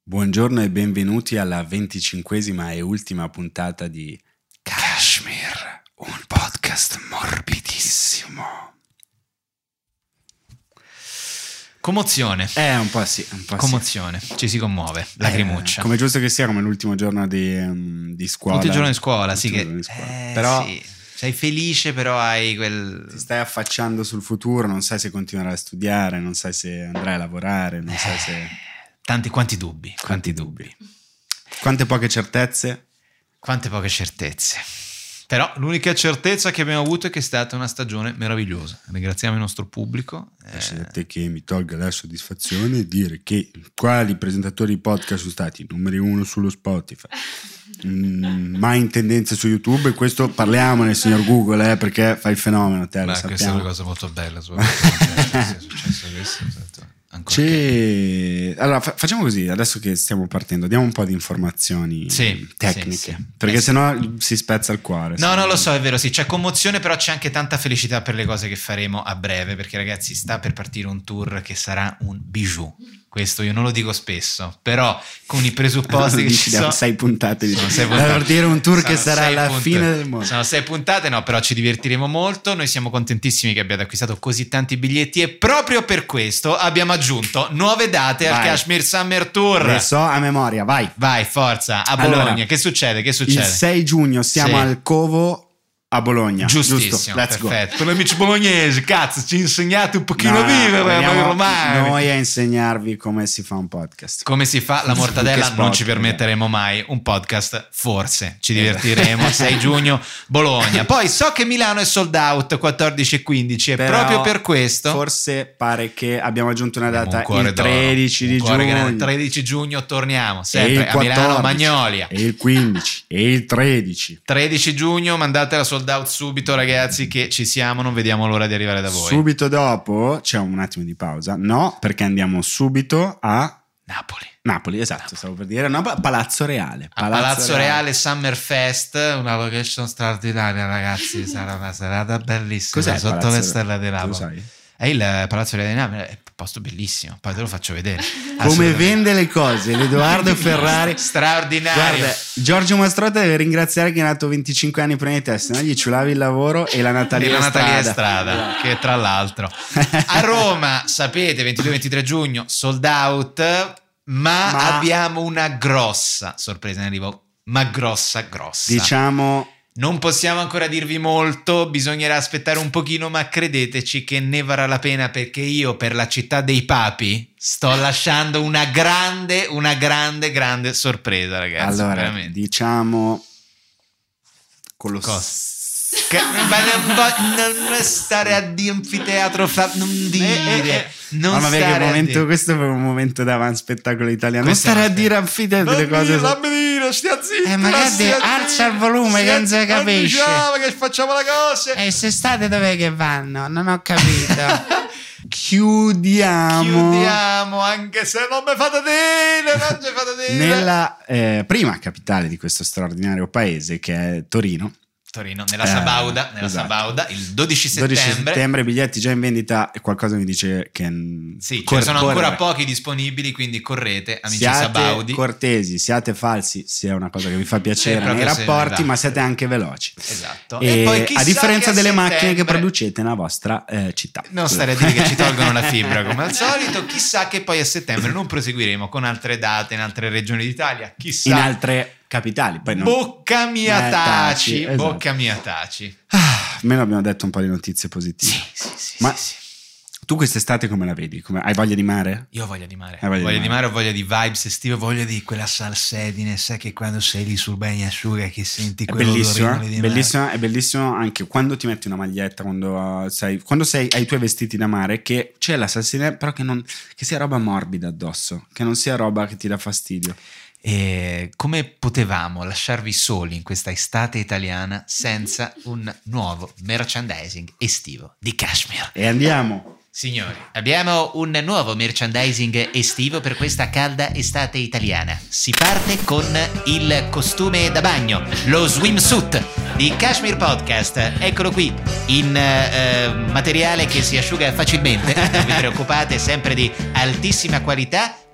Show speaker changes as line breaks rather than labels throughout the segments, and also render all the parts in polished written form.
Buongiorno e benvenuti alla 25esima e ultima puntata di Kashmir, un podcast morbidissimo.
Commozione.
Un po' sì.
Commozione, ci si commuove, lacrimuccia.
Come giusto che sia, come l'ultimo giorno di scuola.
L'ultimo giorno di scuola, sì.
Però
sì. Sei felice, però hai quel...
Ti stai affacciando sul futuro, non sai se continuerai a studiare, non sai se andrai a lavorare, non sai se...
Quanti dubbi.
Quante poche certezze.
Quante poche certezze. Però l'unica certezza che abbiamo avuto è che è stata una stagione meravigliosa. Ringraziamo il nostro pubblico.
A te che mi tolga la soddisfazione e dire che quali presentatori di podcast sono stati numeri 1 sullo Spotify, mai in tendenza su YouTube, e questo parliamone, signor Google, perché fai il fenomeno. Te, lo sappiamo.
Questa è una cosa molto bella. È successo questo.
Allora facciamo così, adesso che stiamo partendo diamo un po' di informazioni tecniche, sì. Perché sennò si spezza il cuore.
No, lo so, è vero, sì, c'è commozione, però c'è anche tanta felicità per le cose che faremo a breve, perché ragazzi sta per partire un tour che sarà un bijou. Questo io non lo dico spesso, però con i presupposti che ci sono
6 puntate di partire un tour che sarà la fine del mondo.
Sono 6 puntate, no, però ci divertiremo molto. Noi siamo contentissimi che abbiate acquistato così tanti biglietti e proprio per questo abbiamo aggiunto nuove date al Kashmir Summer Tour.
Le so a memoria, vai,
forza, a Bologna. Allora, che succede? Il
6 giugno siamo al Covo a Bologna.
Giustissimo,
Giusto.
Perfetto. Per gli amici bolognesi, cazzo, ci insegnate un pochino a vivere noi romani.
Noi a insegnarvi come si fa un podcast.
Come si fa la mortadella non ci permetteremo mai. Un podcast forse, ci divertiremo. 6 giugno Bologna. Poi so che Milano è sold out 14 e 15 e proprio per questo
forse pare che abbiamo aggiunto una data il 13 di giugno.
Il 13 giugno torniamo sempre a Milano Magnolia.
E il 15 e il 13
giugno mandate la sold out subito, ragazzi, che ci siamo, non vediamo l'ora di arrivare da voi.
Subito dopo c'è un attimo di pausa, no, perché andiamo subito a Napoli, esatto, stavo per dire, no, Palazzo Reale.
Palazzo Reale Summer Fest, una location straordinaria, ragazzi, sarà una serata bellissima.
Cos'è
sotto le stelle di Napoli?
Tu sai?
È il Palazzo Reale di Napoli, è un posto bellissimo, poi te lo faccio vedere.
Come vende le cose l'Edoardo Ferrari,
straordinario.
Guarda, Giorgio Mastrotta deve ringraziare che è nato 25 anni prima di te, se no gli ciulavi il lavoro e la Natalia
Strada, che tra l'altro a Roma, sapete, 22-23 giugno sold out, ma abbiamo una grossa sorpresa in arrivo, ma grossa,
diciamo.
Non possiamo ancora dirvi molto, bisognerà aspettare un pochino, ma credeteci che ne varrà la pena, perché io per la città dei papi sto lasciando una grande sorpresa, ragazzi.
Allora,
veramente.
Diciamo con lo
non stare a di anfiteatro, non dire. Non stare
questo è un momento davanti spettacolo italiano. Non stare a dire anfiteatro le cose.
Non dire, stia zitto.
Magari alza il volume che non si capisce.
Diciamo che facciamo la cosa.
E se state dov'è che vanno? Non ho capito. Chiudiamo,
anche se non mi fate dire.
Nella prima capitale di questo straordinario paese, che è Torino,
nella Sabauda, Sabauda, il 12 settembre.
Biglietti già in vendita, e qualcosa mi dice che
ce ne sono ancora pochi disponibili, quindi correte, amici.
Siate
Sabaudi,
cortesi, siate falsi, sia una cosa che vi fa piacere nei rapporti, ma siate anche veloci.
Esatto.
E poi a differenza delle macchine che producete nella vostra città.
Non stare a dire che ci tolgono la fibra come al solito. Chissà che poi a settembre non proseguiremo con altre date in altre regioni d'Italia, chissà,
in altre capitali. Poi non...
Bocca mia taci,
esatto.
Bocca mia taci.
Almeno abbiamo detto un po' di notizie positive.
Sì.
Ma tu quest'estate come la vedi? Hai voglia di mare?
Io ho voglia di mare. Ho voglia di vibes estive, ho voglia di quella salsedine, sai, che quando sei lì sul bagnasciuga che senti quell'odorino di mare.
È bellissimo anche quando ti metti una maglietta, quando sei ai tuoi vestiti da mare, che c'è la salsedine, però che sia roba morbida addosso, che non sia roba che ti dà fastidio.
E come potevamo lasciarvi soli in questa estate italiana senza un nuovo merchandising estivo di Kashmir?
E andiamo.
Signori, abbiamo un nuovo merchandising estivo per questa calda estate italiana. Si parte con il costume da bagno, lo swimsuit di Kashmir Podcast. Eccolo qui, in materiale che si asciuga facilmente. Non vi preoccupate, sempre di altissima qualità.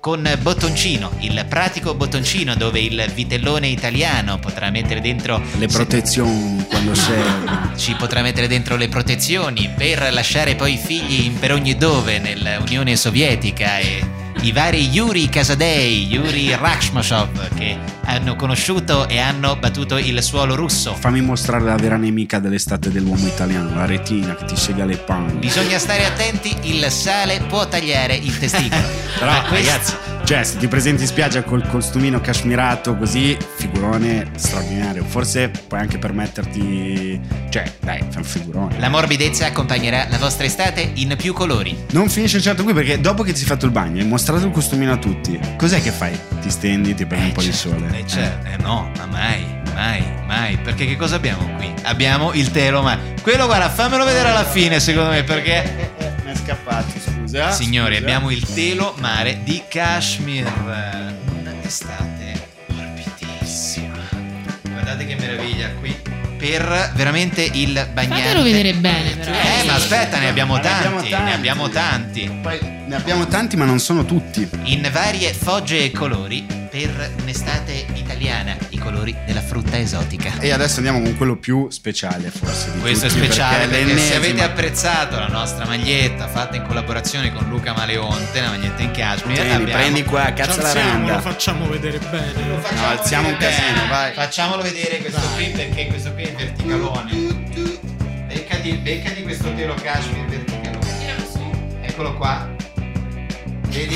con bottoncino, il pratico bottoncino dove il vitellone italiano potrà mettere dentro
le protezioni quando serve.
Ci potrà mettere dentro le protezioni per lasciare poi figli per ogni dove nell'Unione Sovietica, e i vari Yuri Casadei, Yuri Rachmasov che hanno conosciuto e hanno battuto il suolo russo.
Fammi mostrare la vera nemica dell'estate dell'uomo italiano, la retina che ti sega le palle.
Bisogna stare attenti, il sale può tagliare il testicolo.
Però ragazzi, cioè se ti presenti in spiaggia col costumino cashmirato così, figurone straordinario. Forse puoi anche permetterti, cioè dai, fai un figurone.
La morbidezza accompagnerà la vostra estate in più colori.
Non finisce certo qui, perché dopo che ti sei fatto il bagno hai mostrato il costumino a tutti, cos'è che fai? Ti stendi, ti prendi un po' di sole?
No, ma mai. Perché che cosa abbiamo qui? Abbiamo il telo, ma quello, guarda, fammelo vedere alla fine, secondo me, perché
mi è scappato, scusa.
Signori, abbiamo il telo mare di Kashmir. Un'estate morbidissima. Guardate che meraviglia qui. Per veramente il bagnante.
Fatelo vedere bene, però.
Ma aspetta, ne abbiamo tanti.
Poi ne abbiamo tanti, ma non sono tutti.
In varie fogge e colori per un'estate italiana, i colori della frutta esotica.
E adesso andiamo con quello più speciale, forse.
Questo
tutti,
è speciale perché se avete
l'ennesima.
apprezzato la nostra maglietta fatta in collaborazione con Luca Maleonte, la maglietta in cashmere,
Tieni, prendi qua, cazzo la randa.
Lo facciamo vedere bene.
Lo facciamo
No, alziamo un
vedere
casino,
bene.
vai.
Facciamolo vedere questo qui, perché questo qui è verticalone. Beccati questo telo cashmere verticalone. Eccolo qua. Vedi?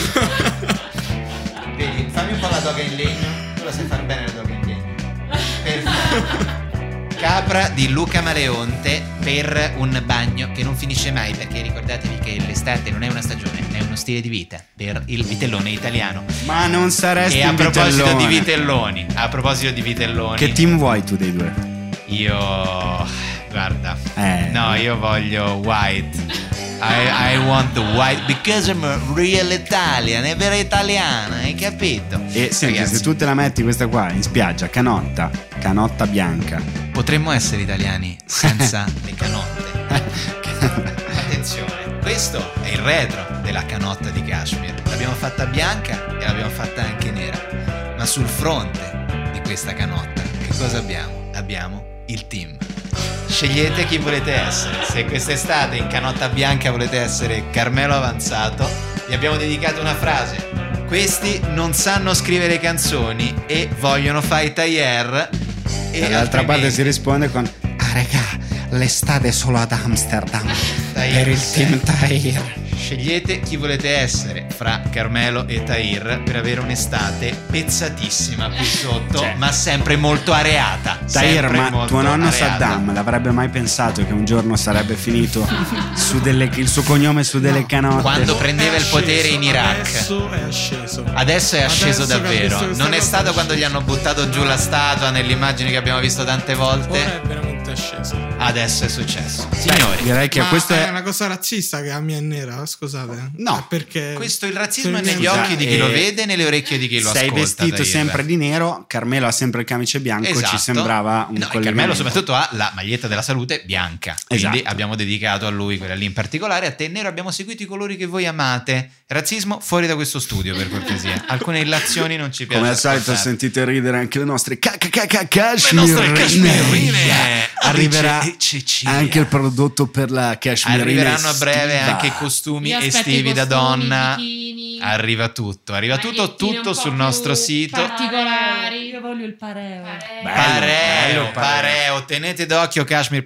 Vedi? Fammi un po' la doga in legno. Tu la sai fare bene la doga in legno. Perfetto. Capra di Luca Maleonte per un bagno che non finisce mai, perché ricordatevi che l'estate non è una stagione, è uno stile di vita per il vitellone italiano.
Ma non saresti
E a
un
proposito
vitellone.
di vitelloni,
Che team vuoi tu dei due?
io, guarda,
No,
io voglio white. I want the white because I'm a real Italian, è vera italiana, hai capito?
E senti,
Ragazzi,
se tu te la metti questa qua in spiaggia, canotta bianca.
potremmo essere italiani senza le canotte. Attenzione, questo è il retro della canotta di Kashmir. L'abbiamo fatta bianca e l'abbiamo fatta anche nera. Ma sul fronte di questa canotta, che cosa abbiamo? Abbiamo il team. Scegliete chi volete essere. Se quest'estate in canotta bianca volete essere Carmelo Avanzato, gli abbiamo dedicato una frase: questi non sanno scrivere canzoni e vogliono fare i tailleur.
E dall'altra parte si risponde con: ah raga, l'estate è solo ad Amsterdam per il team Tahir.
Scegliete chi volete essere fra Carmelo e Tahir per avere un'estate pezzatissima qui sotto,
Cioè,
ma sempre molto areata.
Tahir,
sempre
ma
molto
tuo nonno
areata.
Saddam l'avrebbe mai pensato che un giorno sarebbe finito il suo cognome su delle canotte?
Quando prendeva il potere in Iraq.
Adesso è asceso.
Adesso è asceso
Adesso che ha
davvero.
visto questa
Non è
cosa
stato
è
quando gli
asceso.
hanno buttato giù la statua nell'immagine che abbiamo visto tante
Ora
volte.
è veramente asceso.
Adesso è successo.
Beh,
Signori,
direi che
Ma
questo
è
è
una cosa razzista che la mia è nera, scusate.
No.
Perché
questo il razzismo è
se
negli
niente-
occhi di chi lo vede e nelle orecchie di chi lo
sei
ascolta.
vestito
Tahir.
sempre di nero, Carmelo ha sempre il camice bianco,
Esatto.
ci sembrava un
No,
collegamento.
Carmelo soprattutto ha la maglietta della salute bianca, quindi
Esatto.
abbiamo dedicato a lui quella lì in particolare. A te nero abbiamo seguito i colori che voi amate. Razzismo fuori da questo studio, per cortesia. Alcune illazioni non ci piace
Come al solito
ascoltare.
sentite ridere anche le nostre
Le
cashmirine.
nostre cashmirine.
Arriverà
Cecilia.
anche il prodotto per la cashmirine
Arriveranno a breve
estiva.
anche i costumi
Io aspetto
estivi
i
da
costumi,
donna.
bikini,
Arriva tutto
magliettine un
tutto
po'
sul
più
nostro sito.
particolari.
Io voglio il pareo.
Bello,
Pareo. Tenete d'occhio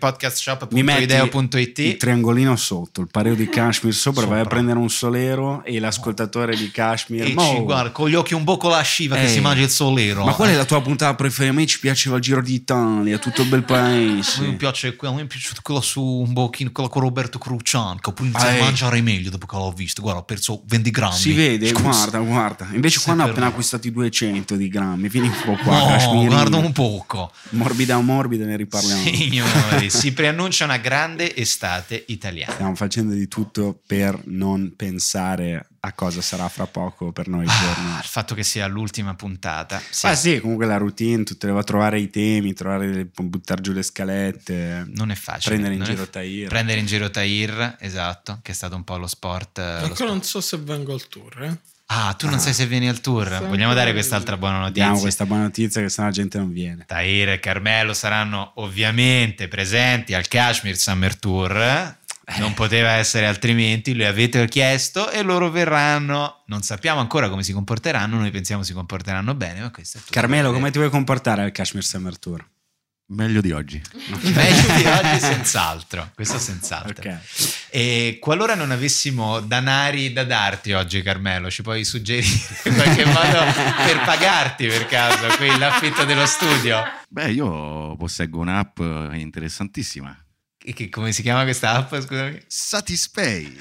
Mi metti il
cashmirpodcastshop.ideo.it.
triangolino sotto, il pareo di Kashmir sopra, vai a
Sopra.
prendere un solero e l'ascoltatore di Kashmir.
E ci guarda con gli occhi un po' con la sciva che
Ehi.
si mangia il solero.
Ma qual è la tua puntata preferita? A me ci piaceva il Giro d'Italia, tutto il bel paese.
Mi piace, a me è piaciuto quello su un bocchino, quello con Roberto Crucian, che ho iniziato a
Ehi.
mangiare meglio dopo che l'ho visto. Guarda, ho perso 20 grammi.
Si vede,
Scusa.
guarda. Invece
Sì,
qua ne ho
per
appena
me.
acquistati 200 di grammi. Vieni un po' qua,
No,
Kashmirina.
guarda un poco.
Morbida, ne riparliamo.
Signori, si preannuncia una grande estate italiana.
Stiamo facendo di tutto per non pensare a cosa sarà fra poco per noi il giorno.
Il fatto che sia l'ultima puntata. Sì.
Ah sì, comunque la routine, tutte le va a trovare i temi, buttare giù le scalette,
Non è facile.
prendere in
non è
giro Tahir.
Prendere in giro Tahir, esatto, che è stato un po' lo sport.
Ancora non so se vengo al tour,
Ah, tu non sai se vieni al tour.
Sempre
Vogliamo dare
quello.
quest'altra buona notizia?
Diamo questa buona notizia che sennò la gente non viene.
Tahir e Carmelo saranno ovviamente presenti al Kashmir Summer Tour. Non poteva essere altrimenti, li avete chiesto e loro verranno. Non sappiamo ancora come si comporteranno, noi pensiamo si comporteranno bene, ma questo è tutto.
Carmelo, come ti vuoi comportare al Kashmir Summer Tour?
Meglio di oggi.
Meglio di oggi senz'altro, questo senz'altro.
Ok.
E qualora non avessimo danari da darti oggi, Carmelo, ci puoi suggerire in qualche modo per pagarti per caso qui l'affitto dello studio?
Beh, io posseggo un'app interessantissima.
Come si chiama questa app? Scusami.
Satispay.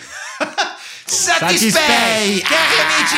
Satispay, cari amici,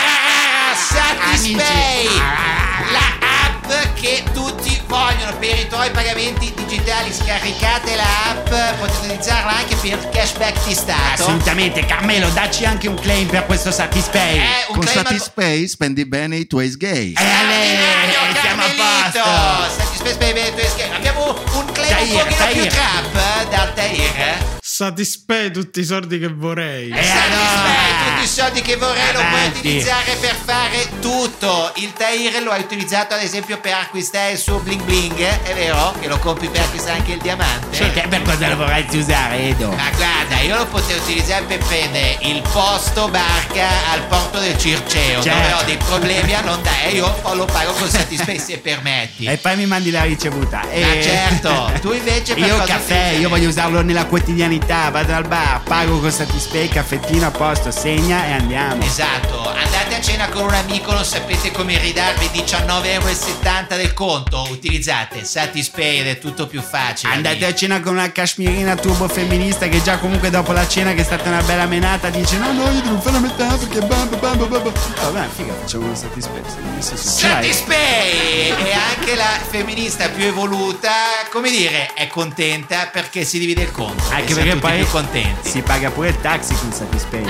Satispay, la app che tutti vogliono per i tuoi pagamenti digitali. Scaricate la app, potete utilizzarla anche per il cashback di Stato.
Assolutamente, Carmelo, dacci anche un claim per questo Satispay.
Un
Con
claim
Satispay spendi bene i tuoi gay.
siamo a posto.
Satispay, abbiamo un claim
Tahir,
un pochino più
Tahir.
trap dal Tahir.
Satispay tutti i soldi che vorrei.
Satispay, tutti i soldi che vorrei lo puoi
Avanti.
utilizzare per fare tutto. Il Tahir lo hai utilizzato ad esempio per acquistare il suo bling bling, è vero? Che lo compri per acquistare anche il diamante.
Cioè, te per cosa lo vorresti usare, Edo?
Ma guarda, io lo potevo utilizzare per prendere il posto barca al porto del Circeo, dove
Certo.
ho dei problemi a non dare. Io lo pago con Satispay se permetti.
E poi mi mandi la ricevuta.
Ma certo, tu invece per
Io
cosa
caffè,
utilizzi?
io voglio usarlo nella quotidianità, vado al bar, pago con Satispay, caffettino a posto, segna e andiamo.
Esatto, andate a cena con un amico, non sapete come ridarvi 19,70 € del conto, utilizzate Satispay ed è tutto più facile.
Andate a cena con una cashmirina turbo femminista che già comunque dopo la cena, che è stata una bella menata, dice no io devo fare la metà perché vabbè figa, facciamo un Satispay.
Satispay! E anche la femminista più evoluta, come dire, è contenta perché si divide il conto.
Anche
e siamo
perché
tutti
poi
più contenti.
si paga pure il taxi con Satispay.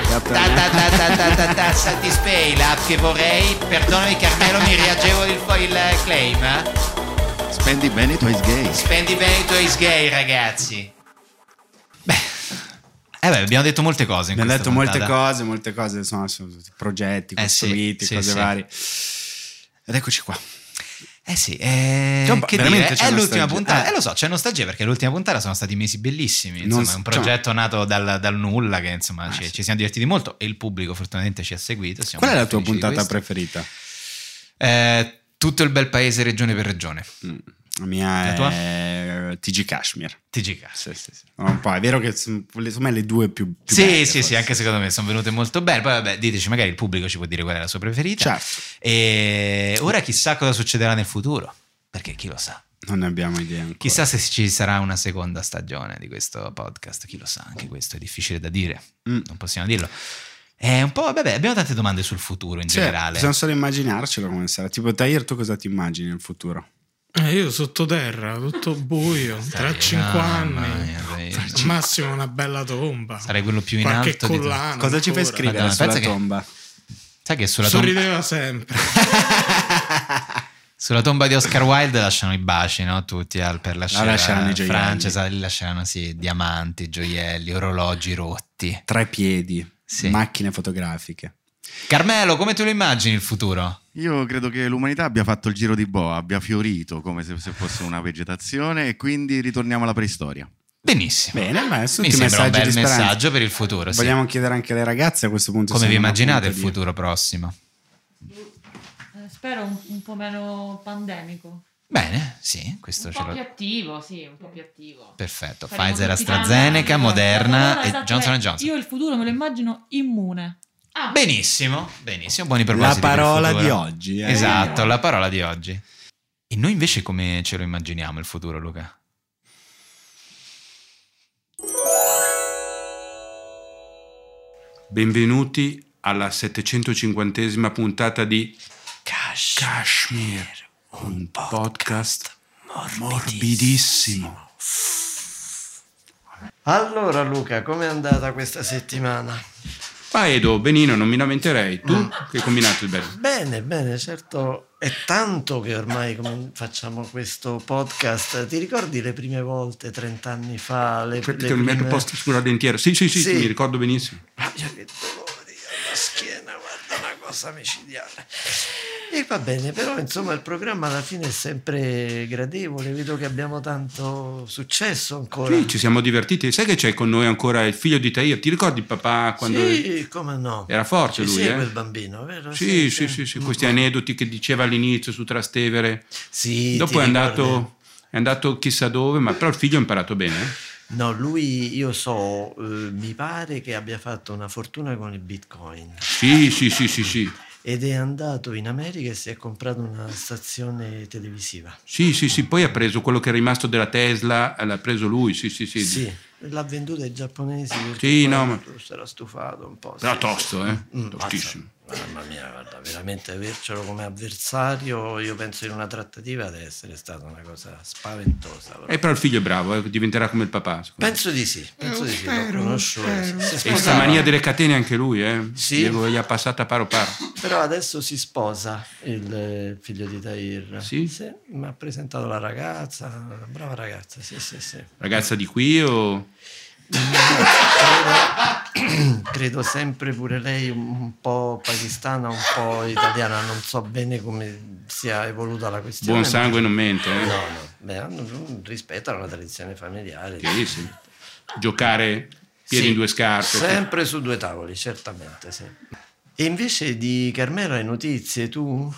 Satispay, l'app che vorrei. Perdonami Carmelo, mi riaggevo il claim.
Spendi bene i tuoi gay.
Spendi bene i tuoi gay, ragazzi. Beh, abbiamo detto molte cose in
Abbiamo
questa
detto
puntata.
molte cose sono progetti
Sì,
costruiti,
sì,
cose
sì.
varie. Ed eccoci qua.
Sì, che
veramente
dire,
c'è
è l'ultima
nostalgia.
puntata. Lo so, c'è nostalgia perché l'ultima puntata sono stati mesi bellissimi.
Non
Insomma, è un progetto nato dal nulla che insomma ci siamo divertiti molto e il pubblico fortunatamente ci ha seguito. Siamo
Qual è la tua
felici di
puntata
questo.
preferita?
Tutto il bel paese regione per regione.
La mia
La tua?
è TG Kashmir.
TG Cast.
Sì. Un po', è vero che sono le due più
Sì,
belle,
sì,
forse.
anche secondo me sono venute molto bene. Poi vabbè, diteci, magari il pubblico ci può dire qual è la sua preferita.
Certo.
E ora chissà cosa succederà nel futuro, perché chi lo sa.
Non ne abbiamo idea ancora.
Chissà se ci sarà una seconda stagione di questo podcast, chi lo sa, anche questo è difficile da dire, non possiamo dirlo. È un po', vabbè, abbiamo tante domande sul futuro in generale.
Possiamo solo immaginarcelo come sarà. Tipo Tahir, tu cosa ti immagini nel futuro?
Io sottoterra, tutto buio, tra 5 anni. Al massimo una bella tomba.
Sarei quello più in
Qualche
alto di tutti.
collana.
Cosa ci fai
ancora.
scrivere
Madonna,
sulla
pensa che-
tomba?
Sai che sulla tomba,
Sorrideva sempre.
sulla tomba di Oscar Wilde lasciano i baci, no? Tutti per la scena
lasceranno i gioielli.
Francia, lì lasceranno sì, diamanti, gioielli, orologi rotti.
3 piedi,
Sì.
macchine fotografiche.
Carmelo, come te lo immagini il futuro?
Io credo che l'umanità abbia fatto il giro di boa, abbia fiorito come se fosse una vegetazione e quindi ritorniamo alla preistoria.
Benissimo.
Bene, beh, sono
Mi
tutti
sembra un
messaggi
bel
di speranza.
messaggio per il futuro. Sì.
Vogliamo chiedere anche alle ragazze a questo punto.
Come
se
vi
hanno
immaginate il
appunto di-
futuro prossimo?
Spero un po' meno pandemico.
Bene, sì, questo
Un
ce
po'
l'ho.
più attivo, sì, un po' più attivo.
Perfetto.
Faremo
Pfizer,
tutti
AstraZeneca,
tanti
Moderna
anni.
e
Esatto,
Johnson Johnson.
Io il futuro me lo immagino immune.
Benissimo, buoni
La
propositi. per il
parola
futuro.
di oggi.
Esatto, la parola di oggi. E noi invece come ce lo immaginiamo il futuro, Luca?
Benvenuti alla 750esima puntata di Kashmir, un podcast morbidissimo.
Allora Luca, com'è andata questa settimana?
Ma Edo, benino, non mi lamenterei. Tu che hai combinato il bello?
Bene, bene, certo, è tanto che ormai facciamo questo podcast. Ti ricordi le prime volte, 30 anni fa?
Aspetta che mi metto posto sulla dentiera. Sì,
Sì.
mi ricordo benissimo.
Ah, che dolori alla schiena, guarda una cosa micidiale. E va bene, però insomma il programma alla fine è sempre gradevole, vedo che abbiamo tanto successo ancora.
Sì, ci siamo divertiti. Sai che c'è con noi ancora il figlio di Tahir? Ti ricordi il papà quando
Sì, come no.
era forte lui?
Segue il bambino, vero?
Sì, questi aneddoti che diceva all'inizio su Trastevere.
Sì,
Dopo è andato chissà dove, ma però il figlio ha imparato bene.
No, lui io so, mi pare che abbia fatto una fortuna con il Bitcoin.
Sì.
Ed è andato in America e si è comprato una stazione televisiva.
Sì, poi ha preso quello che è rimasto della Tesla, l'ha preso lui, sì.
Sì, l'ha venduta ai giapponesi perché
Sì,
poi
no, ma
si era stufato un po'.
però
sì,
tosto,
sì.
tostissimo.
Mamma mia, guarda, veramente avercelo come avversario, io penso in una trattativa deve essere stata una cosa spaventosa.
Però il figlio è bravo, diventerà come il papà.
Penso di sì, l'ho conosciuto.
E questa mania delle catene anche lui,
Sì.
Gli ha passata paro.
Però adesso si sposa il figlio di Tahir.
Sì?
Mi ha presentato la ragazza, una brava ragazza, sì.
Ragazza di qui o...
Credo sempre pure lei un po' pakistana, un po' italiana, non so bene come sia evoluta la questione.
Buon sangue non mente,
No, beh, rispettano la tradizione familiare.
Sì. Giocare piedi in due scarpe.
Sempre su due tavoli, certamente, sì. E invece di Carmelo hai notizie, tu?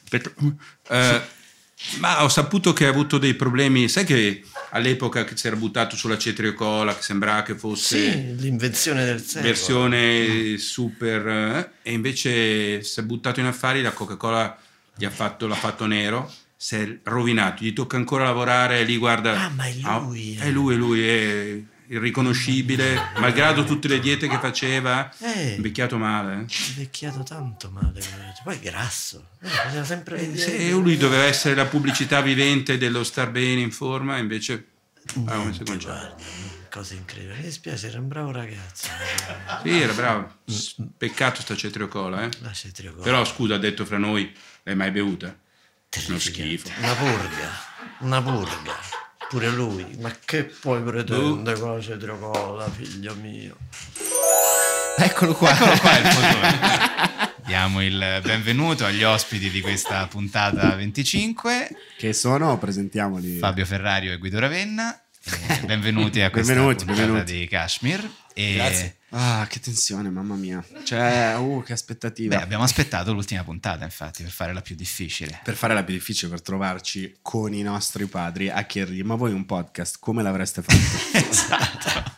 Ma ho saputo che ha avuto dei problemi, sai che all'epoca che si era buttato sulla cetricola, che sembrava che fosse
l'invenzione del secolo,
versione super, e invece si è buttato in affari, la Coca-Cola l'ha fatto nero, si è rovinato, gli tocca ancora lavorare lì, guarda.
Ma è lui.
È lui, è irriconoscibile, malgrado tutte le diete che faceva, invecchiato male.
Invecchiato tanto male, poi è grasso, bisogna sempre vedere.
E lui doveva essere la pubblicità vivente dello star bene in forma, invece
guarda, cosa incredibile, mi dispiace, era un bravo ragazzo.
Sì, era bravo, peccato sta cetricola,
La cetricola.
Però scusa, ha detto fra noi, l'hai mai bevuta? Uno schifo.
Una purga. Pure lui, ma che puoi pretendere con la cetricola, figlio mio?
Eccolo qua il fotone. Diamo il benvenuto agli ospiti di questa puntata 25.
Che sono? Presentiamoli.
Fabio Ferrario e Guido Ravenna. Benvenuti a questa puntata di Kashmir.
Grazie. Che tensione, mamma mia. Cioè, che aspettativa.
Beh, abbiamo aspettato l'ultima puntata, infatti, per fare la più difficile.
Per trovarci con i nostri padri a chiedergli: ma voi un podcast come l'avreste fatto?
Esatto.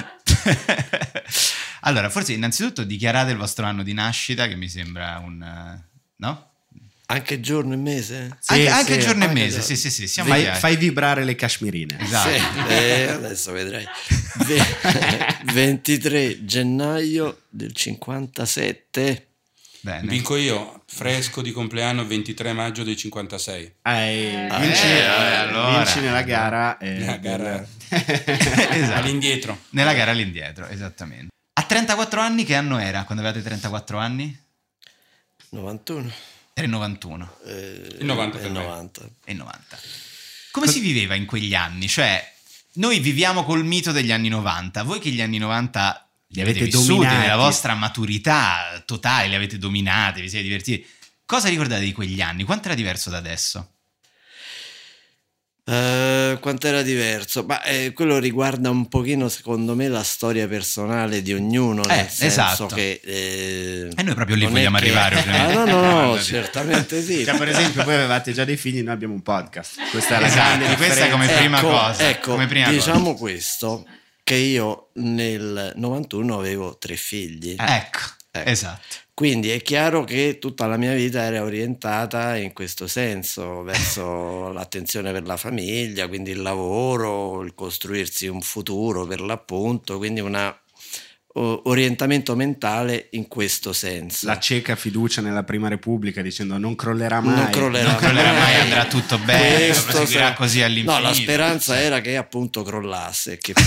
Allora, forse innanzitutto dichiarate il vostro anno di nascita, che mi sembra no?
Anche giorno e mese?
Anche giorno e mese, sì.
Fai vibrare le cashmirine.
Esatto.
Adesso vedrai. 23 gennaio del 57.
Bene.
Vinco io, fresco di compleanno 23 maggio del 56.
Vinci nella gara.
Esatto.
All'indietro.
Nella gara all'indietro, esattamente. A 34 anni che anno era quando avevate 34 anni?
91.
Era il 91.
Il 90 per
il
me.
90.
E il 90. Come si viveva in quegli anni? Cioè, noi viviamo col mito degli anni 90. Voi che gli anni 90 li avete vissuti
dominati.
nella vostra maturità totale, li avete dominati, vi siete divertiti. Cosa ricordate di quegli anni? Quanto era diverso da adesso?
Quanto era diverso? Ma quello riguarda un pochino, secondo me, la storia personale di ognuno, nel senso
esatto.
che
e noi proprio lì
non
vogliamo
è che-
arrivare, ovviamente.
no, certamente sì.
Cioè, per esempio, voi avevate già dei figli, noi abbiamo un podcast. Questa è la
Esatto,
grande
questa
differenza.
come prima cosa.
Ecco,
come prima
diciamo
cosa.
questo, che io nel 91 avevo 3 figli.
Ecco, esatto.
Quindi è chiaro che tutta la mia vita era orientata in questo senso, verso l'attenzione per la famiglia, quindi il lavoro, il costruirsi un futuro per l'appunto, quindi un orientamento mentale in questo senso.
La cieca fiducia nella Prima Repubblica, dicendo non crollerà mai.
Non crollerà
mai, andrà tutto bene,
Questo
proseguirà
sa-
così all'infinito.
No, la speranza era che appunto crollasse, che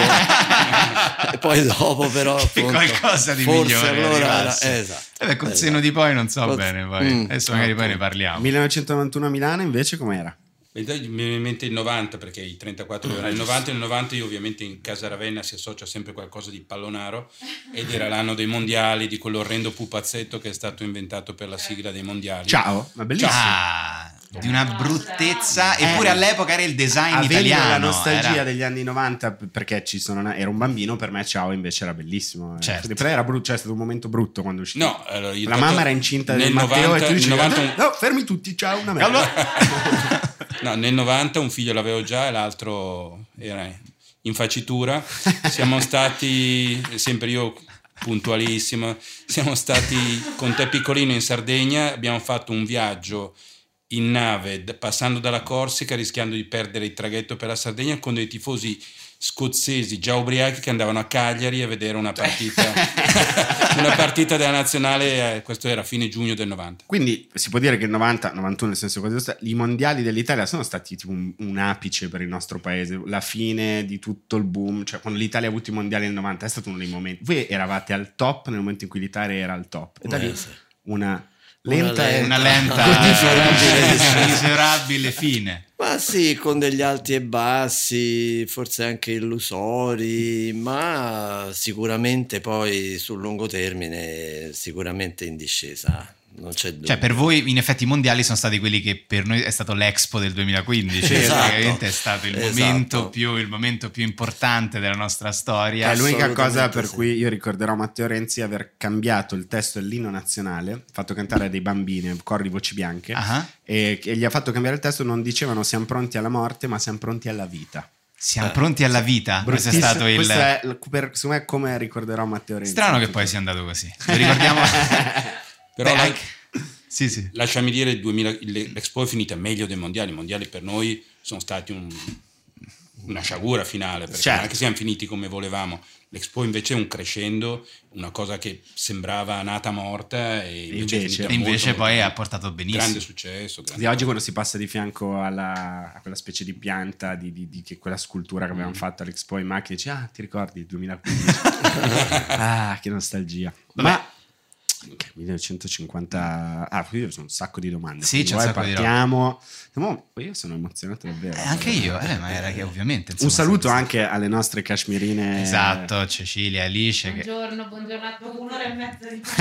poi dopo però
Che
appunto,
qualcosa di
forse
migliore
allora
arrivasse.
esatto.
Col seno di poi non so bene poi. Adesso magari poi ne parliamo.
1991 a Milano invece com'era?
Mi viene in mente il 90, perché i 34 erano il 90, e nel 90 io ovviamente in Casa Ravenna si associa sempre qualcosa di pallonaro, ed era l'anno dei mondiali, di quell'orrendo pupazzetto che è stato inventato per la sigla dei mondiali.
Ciao, ma bellissimo.
Di una bruttezza, eppure all'epoca era il design
Avendo
italiano.
la nostalgia
era...
degli anni 90, perché ero un bambino, per me Ciao invece era bellissimo.
Certo.
Però era brutto, cioè è stato un momento brutto quando è uscito.
No, allora,
la mamma era incinta del Matteo e tu dicevi, no, fermi tutti, ciao, una merda.
No, nel 90 un figlio l'avevo già e l'altro era in facitura. Siamo stati, sempre io puntualissimo, siamo stati con te piccolino in Sardegna, abbiamo fatto un viaggio in nave passando dalla Corsica, rischiando di perdere il traghetto per la Sardegna, con dei tifosi scozzesi già ubriachi che andavano a Cagliari a vedere una partita una partita della nazionale. Questo era fine giugno del 90.
Quindi si può dire che il 90-91, nel senso così, i mondiali dell'Italia sono stati tipo un apice per il nostro paese, la fine di tutto il boom, cioè quando l'Italia ha avuto i mondiali nel 90 è stato uno dei momenti. Voi eravate al top nel momento in cui l'Italia era al top, e da lì una lenta
miserabile fine.
Ma sì, con degli alti e bassi, forse anche illusori, ma sicuramente poi sul lungo termine sicuramente in discesa. Non c'è dubbio.
Cioè, per voi in effetti i mondiali sono stati quelli che per noi è stato l'Expo del 2015.
Esatto.
Praticamente è stato il momento più importante della nostra storia.
È l'unica cosa per
sì.
cui io ricorderò Matteo Renzi aver cambiato il testo dell'inno nazionale, fatto cantare a dei bambini, cori di voci bianche, e gli ha fatto cambiare il testo. Non dicevano siamo pronti alla morte, ma siamo pronti alla vita.
Siamo pronti alla vita. Questo è stato il...
Questo è, secondo me, come ricorderò Matteo Renzi.
Strano che poi sia andato così. Lo ricordiamo...
Però
sì.
Lasciami dire, l'Expo è finita meglio dei mondiali. I mondiali per noi sono stati una sciagura finale, perché non è che siamo finiti come volevamo. L'Expo invece è un crescendo, una cosa che sembrava nata morta, e invece
poi ha portato benissimo.
Grande successo.
Di oggi, quando si passa di fianco a quella specie di pianta di quella scultura che avevamo fatto all'Expo in macchina, dici ti ricordi il 2015? Che nostalgia.
Vabbè.
Ma 1950. Qui sono un sacco di domande.
Sì, c'è un sacco
partiamo. Io sono emozionato davvero.
Anche io, ma era che ovviamente.
Un saluto anche alle nostre cashmirine.
Esatto, Cecilia, Alice.
Buongiorno a tutti. Un'ora e mezza di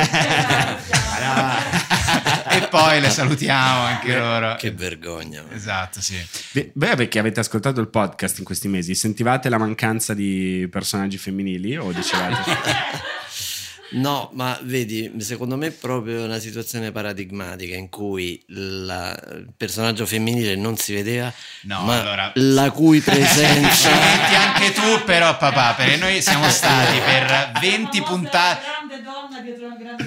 e poi le salutiamo anche loro.
Che vergogna.
Esatto, sì.
Beh, perché avete ascoltato il podcast in questi mesi, sentivate la mancanza di personaggi femminili o dicevate?
No, ma vedi, secondo me è proprio una situazione paradigmatica in cui il personaggio femminile non si vedeva, ma la cui presenza...
Senti anche tu però, papà, perché noi siamo stati per 20 puntate...
grande donna dietro una grande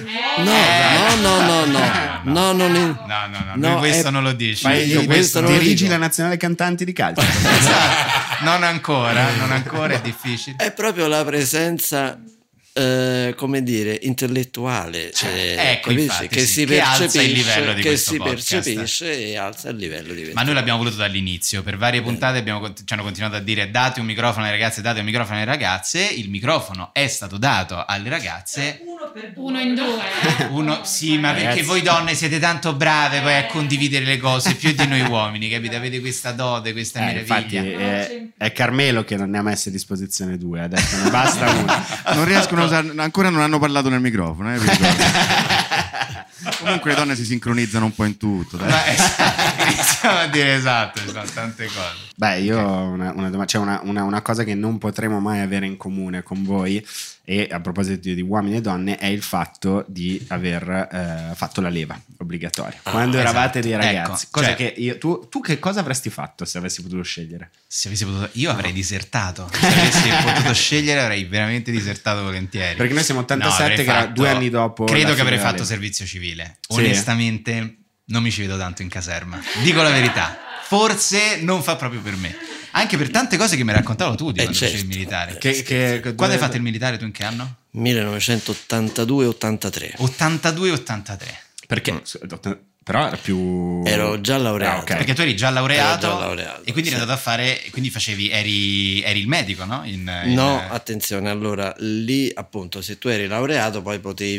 No, questo non lo dici.
Dirigi la nazionale cantanti di calcio.
Esatto. Non ancora, è difficile.
È proprio la presenza... come dire, intellettuale,
ecco,
capisci?
infatti, che alza il livello di questo podcast.
Percepisce e alza il livello di...
Ma noi l'abbiamo voluto dall'inizio, per varie puntate ci hanno continuato a dire date un microfono alle ragazze, date un microfono alle ragazze. Il microfono è stato dato alle ragazze,
uno in due.
Sì, ma perché voi donne siete tanto brave poi a condividere le cose più di noi uomini, capite? Avete questa dote, questa meraviglia.
Infatti è Carmelo che non ne ha messe a disposizione due, adesso ne basta uno.
Non riescono a usare, ancora non hanno parlato nel microfono, Comunque le donne si sincronizzano un po' in tutto, dai.
Iniziamo a dire esatto, tante cose.
Beh, io ho una domanda, c'è una cosa che non potremo mai avere in comune con voi, e a proposito di uomini e donne, è il fatto di aver fatto la leva obbligatoria quando eravate dei ragazzi.
Ecco,
cosa che tu che cosa avresti fatto se avessi potuto scegliere?
Io avrei disertato. Se avessi potuto scegliere avrei veramente disertato volentieri.
Perché noi siamo 87, che era 2 anni dopo.
Credo che avrei fatto servizio civile. Sì. Onestamente non mi ci vedo tanto in caserma, dico la verità. Forse non fa proprio per me, anche per tante cose che mi raccontavo tu di quando facevi il militare. Quando hai fatto il militare tu, in che anno?
1982-83.
82-83.
Perché? Però era più...
Ero già laureato.
Okay. Perché tu eri già laureato, e quindi
sì.
eri andato a fare, quindi eri il medico, no?
No, attenzione, allora lì appunto se tu eri laureato poi potevi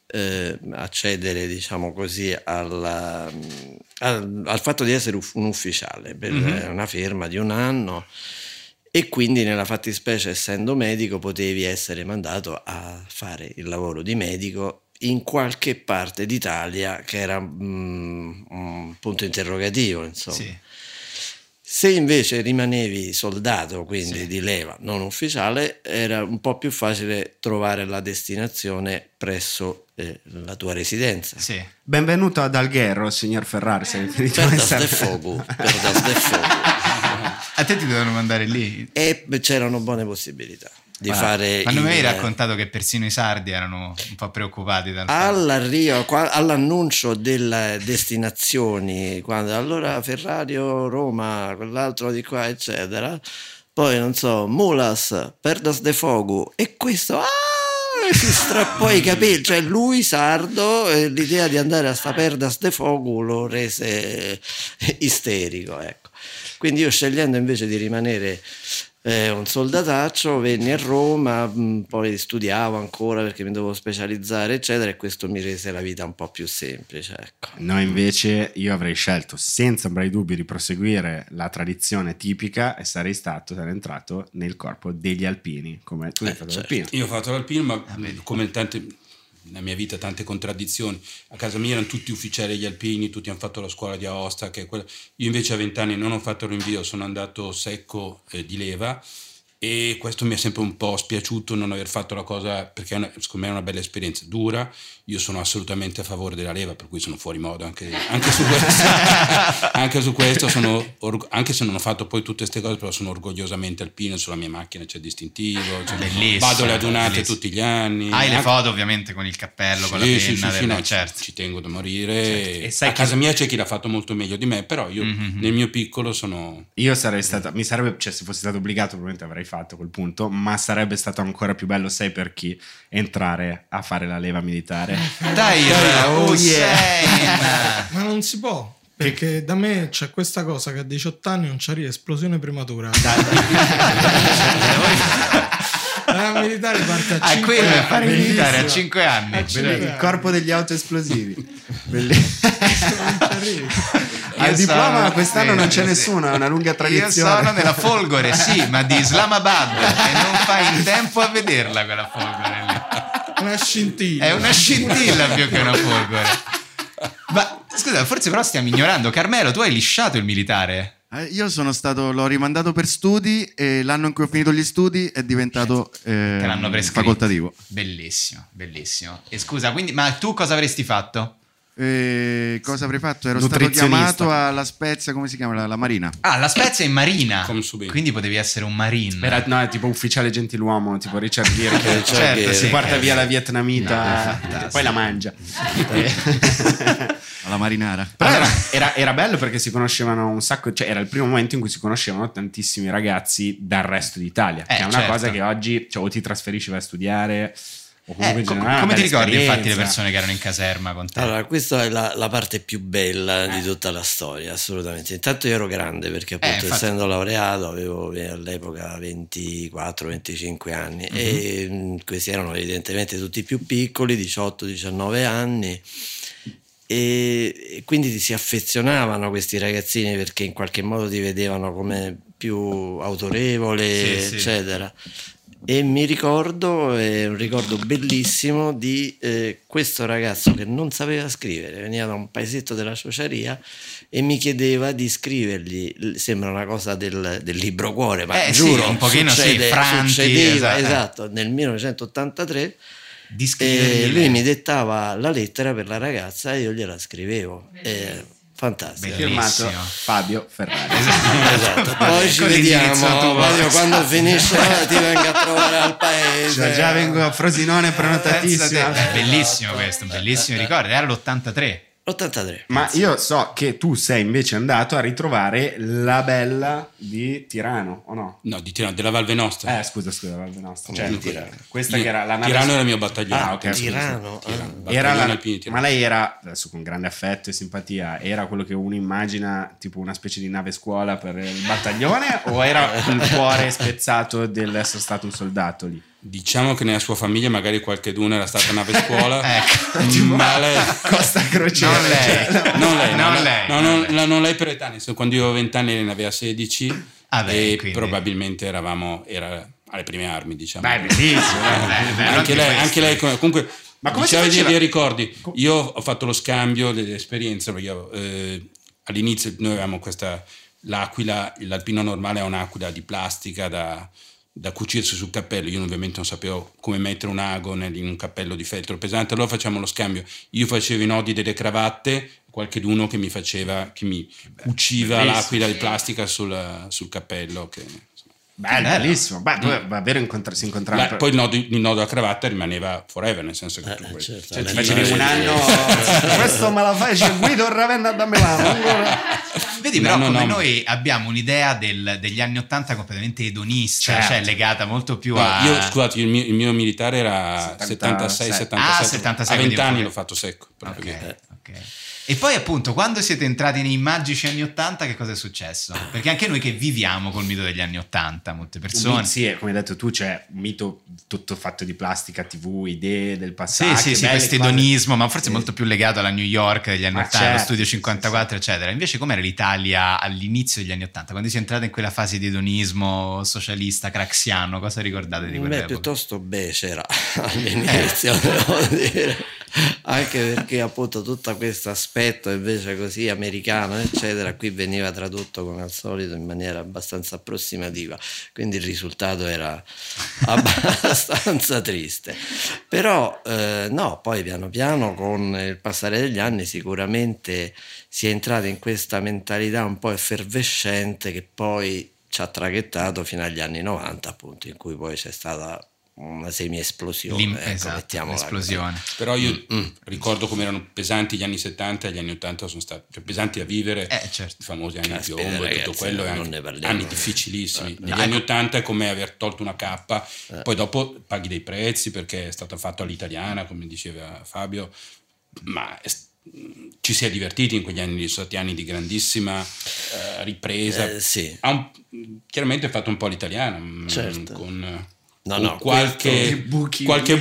accedere, diciamo così, al fatto di essere un ufficiale per una firma di 1 anno, e quindi nella fattispecie, essendo medico, potevi essere mandato a fare il lavoro di medico in qualche parte d'Italia, che era un punto interrogativo, insomma. Sì. Se invece rimanevi soldato, quindi di leva non ufficiale, era un po' più facile trovare la destinazione presso la tua residenza.
Sì. Benvenuto ad Alghero, signor Ferrari.
Perdas de Fogu.
A te ti dovevano mandare lì?
E c'erano buone possibilità di fare.
Ma non mi hai raccontato che persino i sardi erano un po' preoccupati
all'annuncio delle destinazioni, quando allora Ferrario, Roma, quell'altro di qua, eccetera, poi non so, Mulas, Perdas de Fogu, e questo si strappò i capelli, cioè lui sardo, l'idea di andare a sta Perdas de Fogu lo rese isterico, ecco. Quindi io, scegliendo invece di rimanere un soldataccio, venni a Roma, poi studiavo ancora perché mi dovevo specializzare, eccetera, e questo mi rese la vita un po' più semplice, ecco.
No, invece io avrei scelto senza ombra di dubbio di proseguire la tradizione tipica e sarei entrato nel corpo degli alpini, come tu hai fatto l'alpino.
Io ho fatto l'alpino, ma come tante, nella mia vita, tante contraddizioni. A casa mia erano tutti ufficiali degli alpini, tutti hanno fatto la scuola di Aosta, che è quella. Io invece a 20 anni non ho fatto il rinvio, sono andato secco di leva, e questo mi è sempre un po' spiaciuto non aver fatto la cosa, perché secondo me è una bella esperienza, dura. Io sono assolutamente a favore della leva, per cui sono fuori modo anche su questo. Anche su questo anche se non ho fatto poi tutte queste cose, però sono orgogliosamente alpino. Sulla mia macchina c'è distintivo, vado alle adunate tutti gli anni.
Hai le foto ovviamente con il cappello, con la penna,
certo. Ci tengo da morire, certo. A casa mia c'è chi l'ha fatto molto meglio di me, però io nel mio piccolo sono.
Io sarei stato, se fossi stato obbligato probabilmente avrei fatto a quel punto, ma sarebbe stato ancora più bello, sai per chi, entrare a fare la leva militare.
Dai,
ma non si può, perché da me c'è questa cosa che a 18 anni non c'è esplosione prematura. La militare parte a 5 anni.
Fare militare a 5 anni.
Il corpo degli autoesplosivi. Al diploma quest'anno non c'è nessuno, è una lunga tradizione.
Io sono nella Folgore, sì, ma di Islamabad, e non fai in tempo a vederla quella Folgore lì.
Una scintilla.
È una scintilla più che una Folgore. Ma scusa, forse però stiamo ignorando. Carmelo, tu hai lisciato il militare?
Io l'ho rimandato per studi, e l'anno in cui ho finito gli studi è diventato facoltativo.
Bellissimo, bellissimo. E scusa, quindi, ma tu cosa avresti fatto?
Cosa avrei fatto? Ero stato chiamato alla Spezia, come si chiama? La Marina.
Ah, la Spezia è marina. Quindi potevi essere un marine.
No, è tipo ufficiale gentiluomo, tipo Richard Gere, che certo, si porta via la vietnamita, e poi la mangia.
Alla marinara.
Però era bello perché si conoscevano un sacco, cioè era il primo momento in cui si conoscevano tantissimi ragazzi dal resto d'Italia, che è una cosa che oggi, cioè, o ti trasferisci, vai a studiare, o comunque
come ti ricordi infatti le persone che erano in caserma con te?
Allora, questa è la parte più bella di tutta la storia, assolutamente. Intanto io ero grande perché appunto essendo laureato avevo all'epoca 24-25 anni, e questi erano evidentemente tutti più piccoli, 18-19 anni, e quindi si affezionavano questi ragazzini perché in qualche modo ti vedevano come più autorevole, eccetera. E mi ricordo, è un ricordo bellissimo di questo ragazzo che non sapeva scrivere, veniva da un paesetto della Ciociaria e mi chiedeva di scrivergli, sembra una cosa del libro cuore, ma giuro,
un pochino succedeva,
esatto, nel 1983.
E
lui mi dettava la lettera per la ragazza e io gliela scrivevo. Fantastico.
Firmato Fabio Ferrari.
Esatto. Poi ci vediamo quando finisce, ti vengo a trovare al paese.
Già vengo a Frosinone, prenotatissimo.
Bellissimo questo, bellissimo ricordo. Era l'83.
Ma io so che tu sei invece andato a ritrovare la bella di Tirano, o no?
No, di Tirano, della Val Venosta.
Scusa, Val Venosta. Cioè, questa che era la nave.
Tirano era il mio battaglione.
Ah, ok.
Tirano.
Ma lei era, adesso con grande affetto e simpatia, era quello che uno immagina, tipo una specie di nave scuola per il battaglione, o era il cuore spezzato dell'essere stato un soldato lì?
Diciamo che nella sua famiglia magari qualcheduno era stata nave scuola, ma lei
Costa Crociere.
non lei per età, quando io avevo 20 anni lei ne aveva 16 e
quindi
probabilmente era alle prime armi, diciamo.
Beh, bellissimo.
Anche lei comunque.
Ma come
dicevi
si faceva?
dei ricordi? Io ho fatto lo scambio delle esperienze perché all'inizio noi avevamo l'aquila, l'alpino normale è un'aquila di plastica da cucirsi sul cappello. Io ovviamente non sapevo come mettere un ago in un cappello di feltro pesante, allora facciamo lo scambio. Io facevo i nodi delle cravatte, qualcheduno che mi cuciva l'aquila di plastica sul cappello.
Bellissimo. Si incontrava.
Poi il nodo della cravatta rimaneva forever, nel senso che tu
certo,
ti facevi un anno. Questo me la fece Guido Ravenna da Milano.
Vedi, però noi abbiamo un'idea degli anni '80 completamente edonista,
certo.
Cioè legata molto più
Io, scusate, il mio militare era 76-77.
Ah, 76,
a 20 anni
quindi
l'ho fatto secco.
Ok. E poi appunto quando siete entrati nei magici anni '80 che cosa è successo? Perché anche noi che viviamo col mito degli anni '80, molte persone.
Sì, come hai detto tu, c'è un mito tutto fatto di plastica, TV, idee del passato.
Sì, questo edonismo, ma forse molto più legato alla New York degli anni '80,
certo,
lo Studio 54, eccetera. Invece com'era l'Italia all'inizio degli anni '80? Quando si è entrata in quella fase di edonismo socialista, craxiano, cosa ricordate di quell'epoca?
Piuttosto becera all'inizio, devo dire. Anche perché appunto tutto questo aspetto invece così americano eccetera qui veniva tradotto come al solito in maniera abbastanza approssimativa, quindi il risultato era abbastanza triste, però no, poi piano piano con il passare degli anni sicuramente si è entrati in questa mentalità un po' effervescente che poi ci ha traghettato fino agli anni 90 appunto, in cui poi c'è stata una semi-esplosione,
esatto, l'esplosione.
Però io ricordo come erano pesanti gli anni 70 e gli anni 80 sono stati pesanti a vivere,
certo.
I famosi anni di piombo e tutto quello, anni difficilissimi. Negli anni 80 è come aver tolto una cappa, poi dopo paghi dei prezzi perché è stato fatto all'italiana, come diceva Fabio, ma ci si è divertiti in quegli anni, sono stati anni di grandissima ripresa.
Sì.
Chiaramente è fatto un po' all'italiana,
certo.
con
qualche buco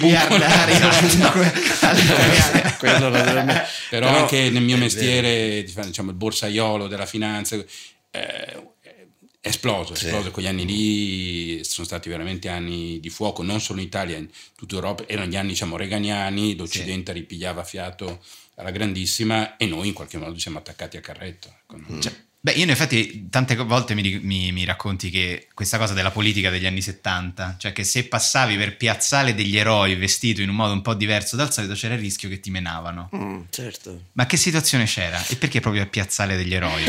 però anche nel mio mestiere, diciamo il borsaiolo della finanza è esploso quegli anni lì, sono stati veramente anni di fuoco, non solo in Italia, in tutta Europa. Erano gli anni, diciamo, reganiani, l'Occidente ripigliava fiato alla grandissima e noi in qualche modo siamo attaccati a carretto.
Beh, io in effetti tante volte mi racconti che questa cosa della politica degli anni 70, cioè che se passavi per piazzale degli eroi vestito in un modo un po' diverso dal solito c'era il rischio che ti menavano.
Certo.
Ma che situazione c'era? E perché proprio a piazzale degli eroi?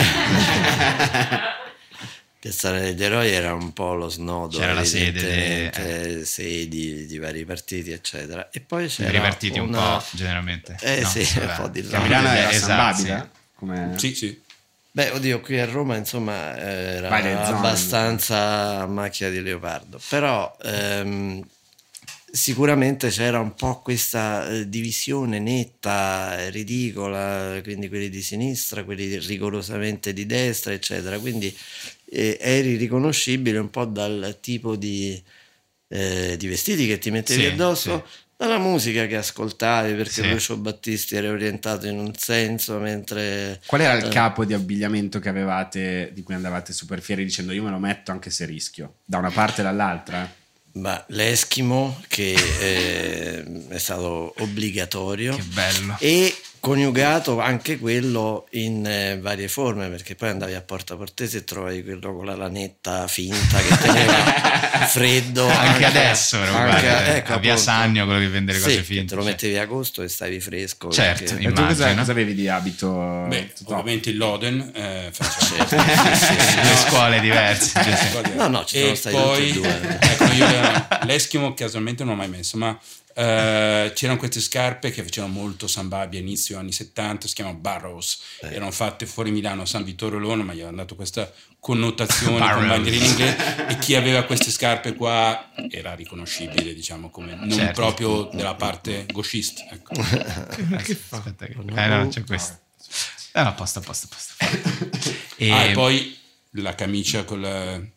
Piazzale degli Eroi era un po' lo snodo,
c'era la sede
sedi di vari partiti eccetera, e poi c'era
ripartiti un po' generalmente
un po' di
a Milano era San
esatto,
Babila? Come...
sì.
Beh, oddio, qui a Roma insomma era abbastanza macchia di leopardo, però sicuramente c'era un po' questa divisione netta, ridicola, quindi quelli di sinistra, quelli rigorosamente di destra, eccetera, quindi eri riconoscibile un po' dal tipo di vestiti che ti mettevi addosso, dalla musica che ascoltavi, perché Lucio Battisti era orientato in un senso, mentre...
Qual era il capo di abbigliamento che avevate, di cui andavate super fieri dicendo io me lo metto anche se rischio, da una parte e dall'altra?
Ma l'Eskimo, che è stato obbligatorio,
che bello,
e coniugato anche quello in varie forme, perché poi andavi a Porta Portese e trovavi quello con la lanetta finta che teneva freddo
anche adesso
ecco,
a Via Sannio, quello che vende le cose finte,
te lo mettevi a agosto e stavi fresco,
certo,
perché... tu cosa avevi di abito?
Beh, ovviamente il Loden,
le scuole diverse,
no, ci sono stati tutti e due.
Ecco, io l'Eskimo casualmente non l'ho mai messo, ma c'erano queste scarpe che facevano molto San Babi a inizio anni 70, si chiamano Barrows, erano fatte fuori Milano a San Vittorio Lono, ma gli avevano dato questa connotazione con bandierina inglese, e chi aveva queste scarpe qua era riconoscibile, diciamo, come non proprio della parte gauchiste, ecco.
Che fa? No, c'è questo. A posto.
E poi la camicia con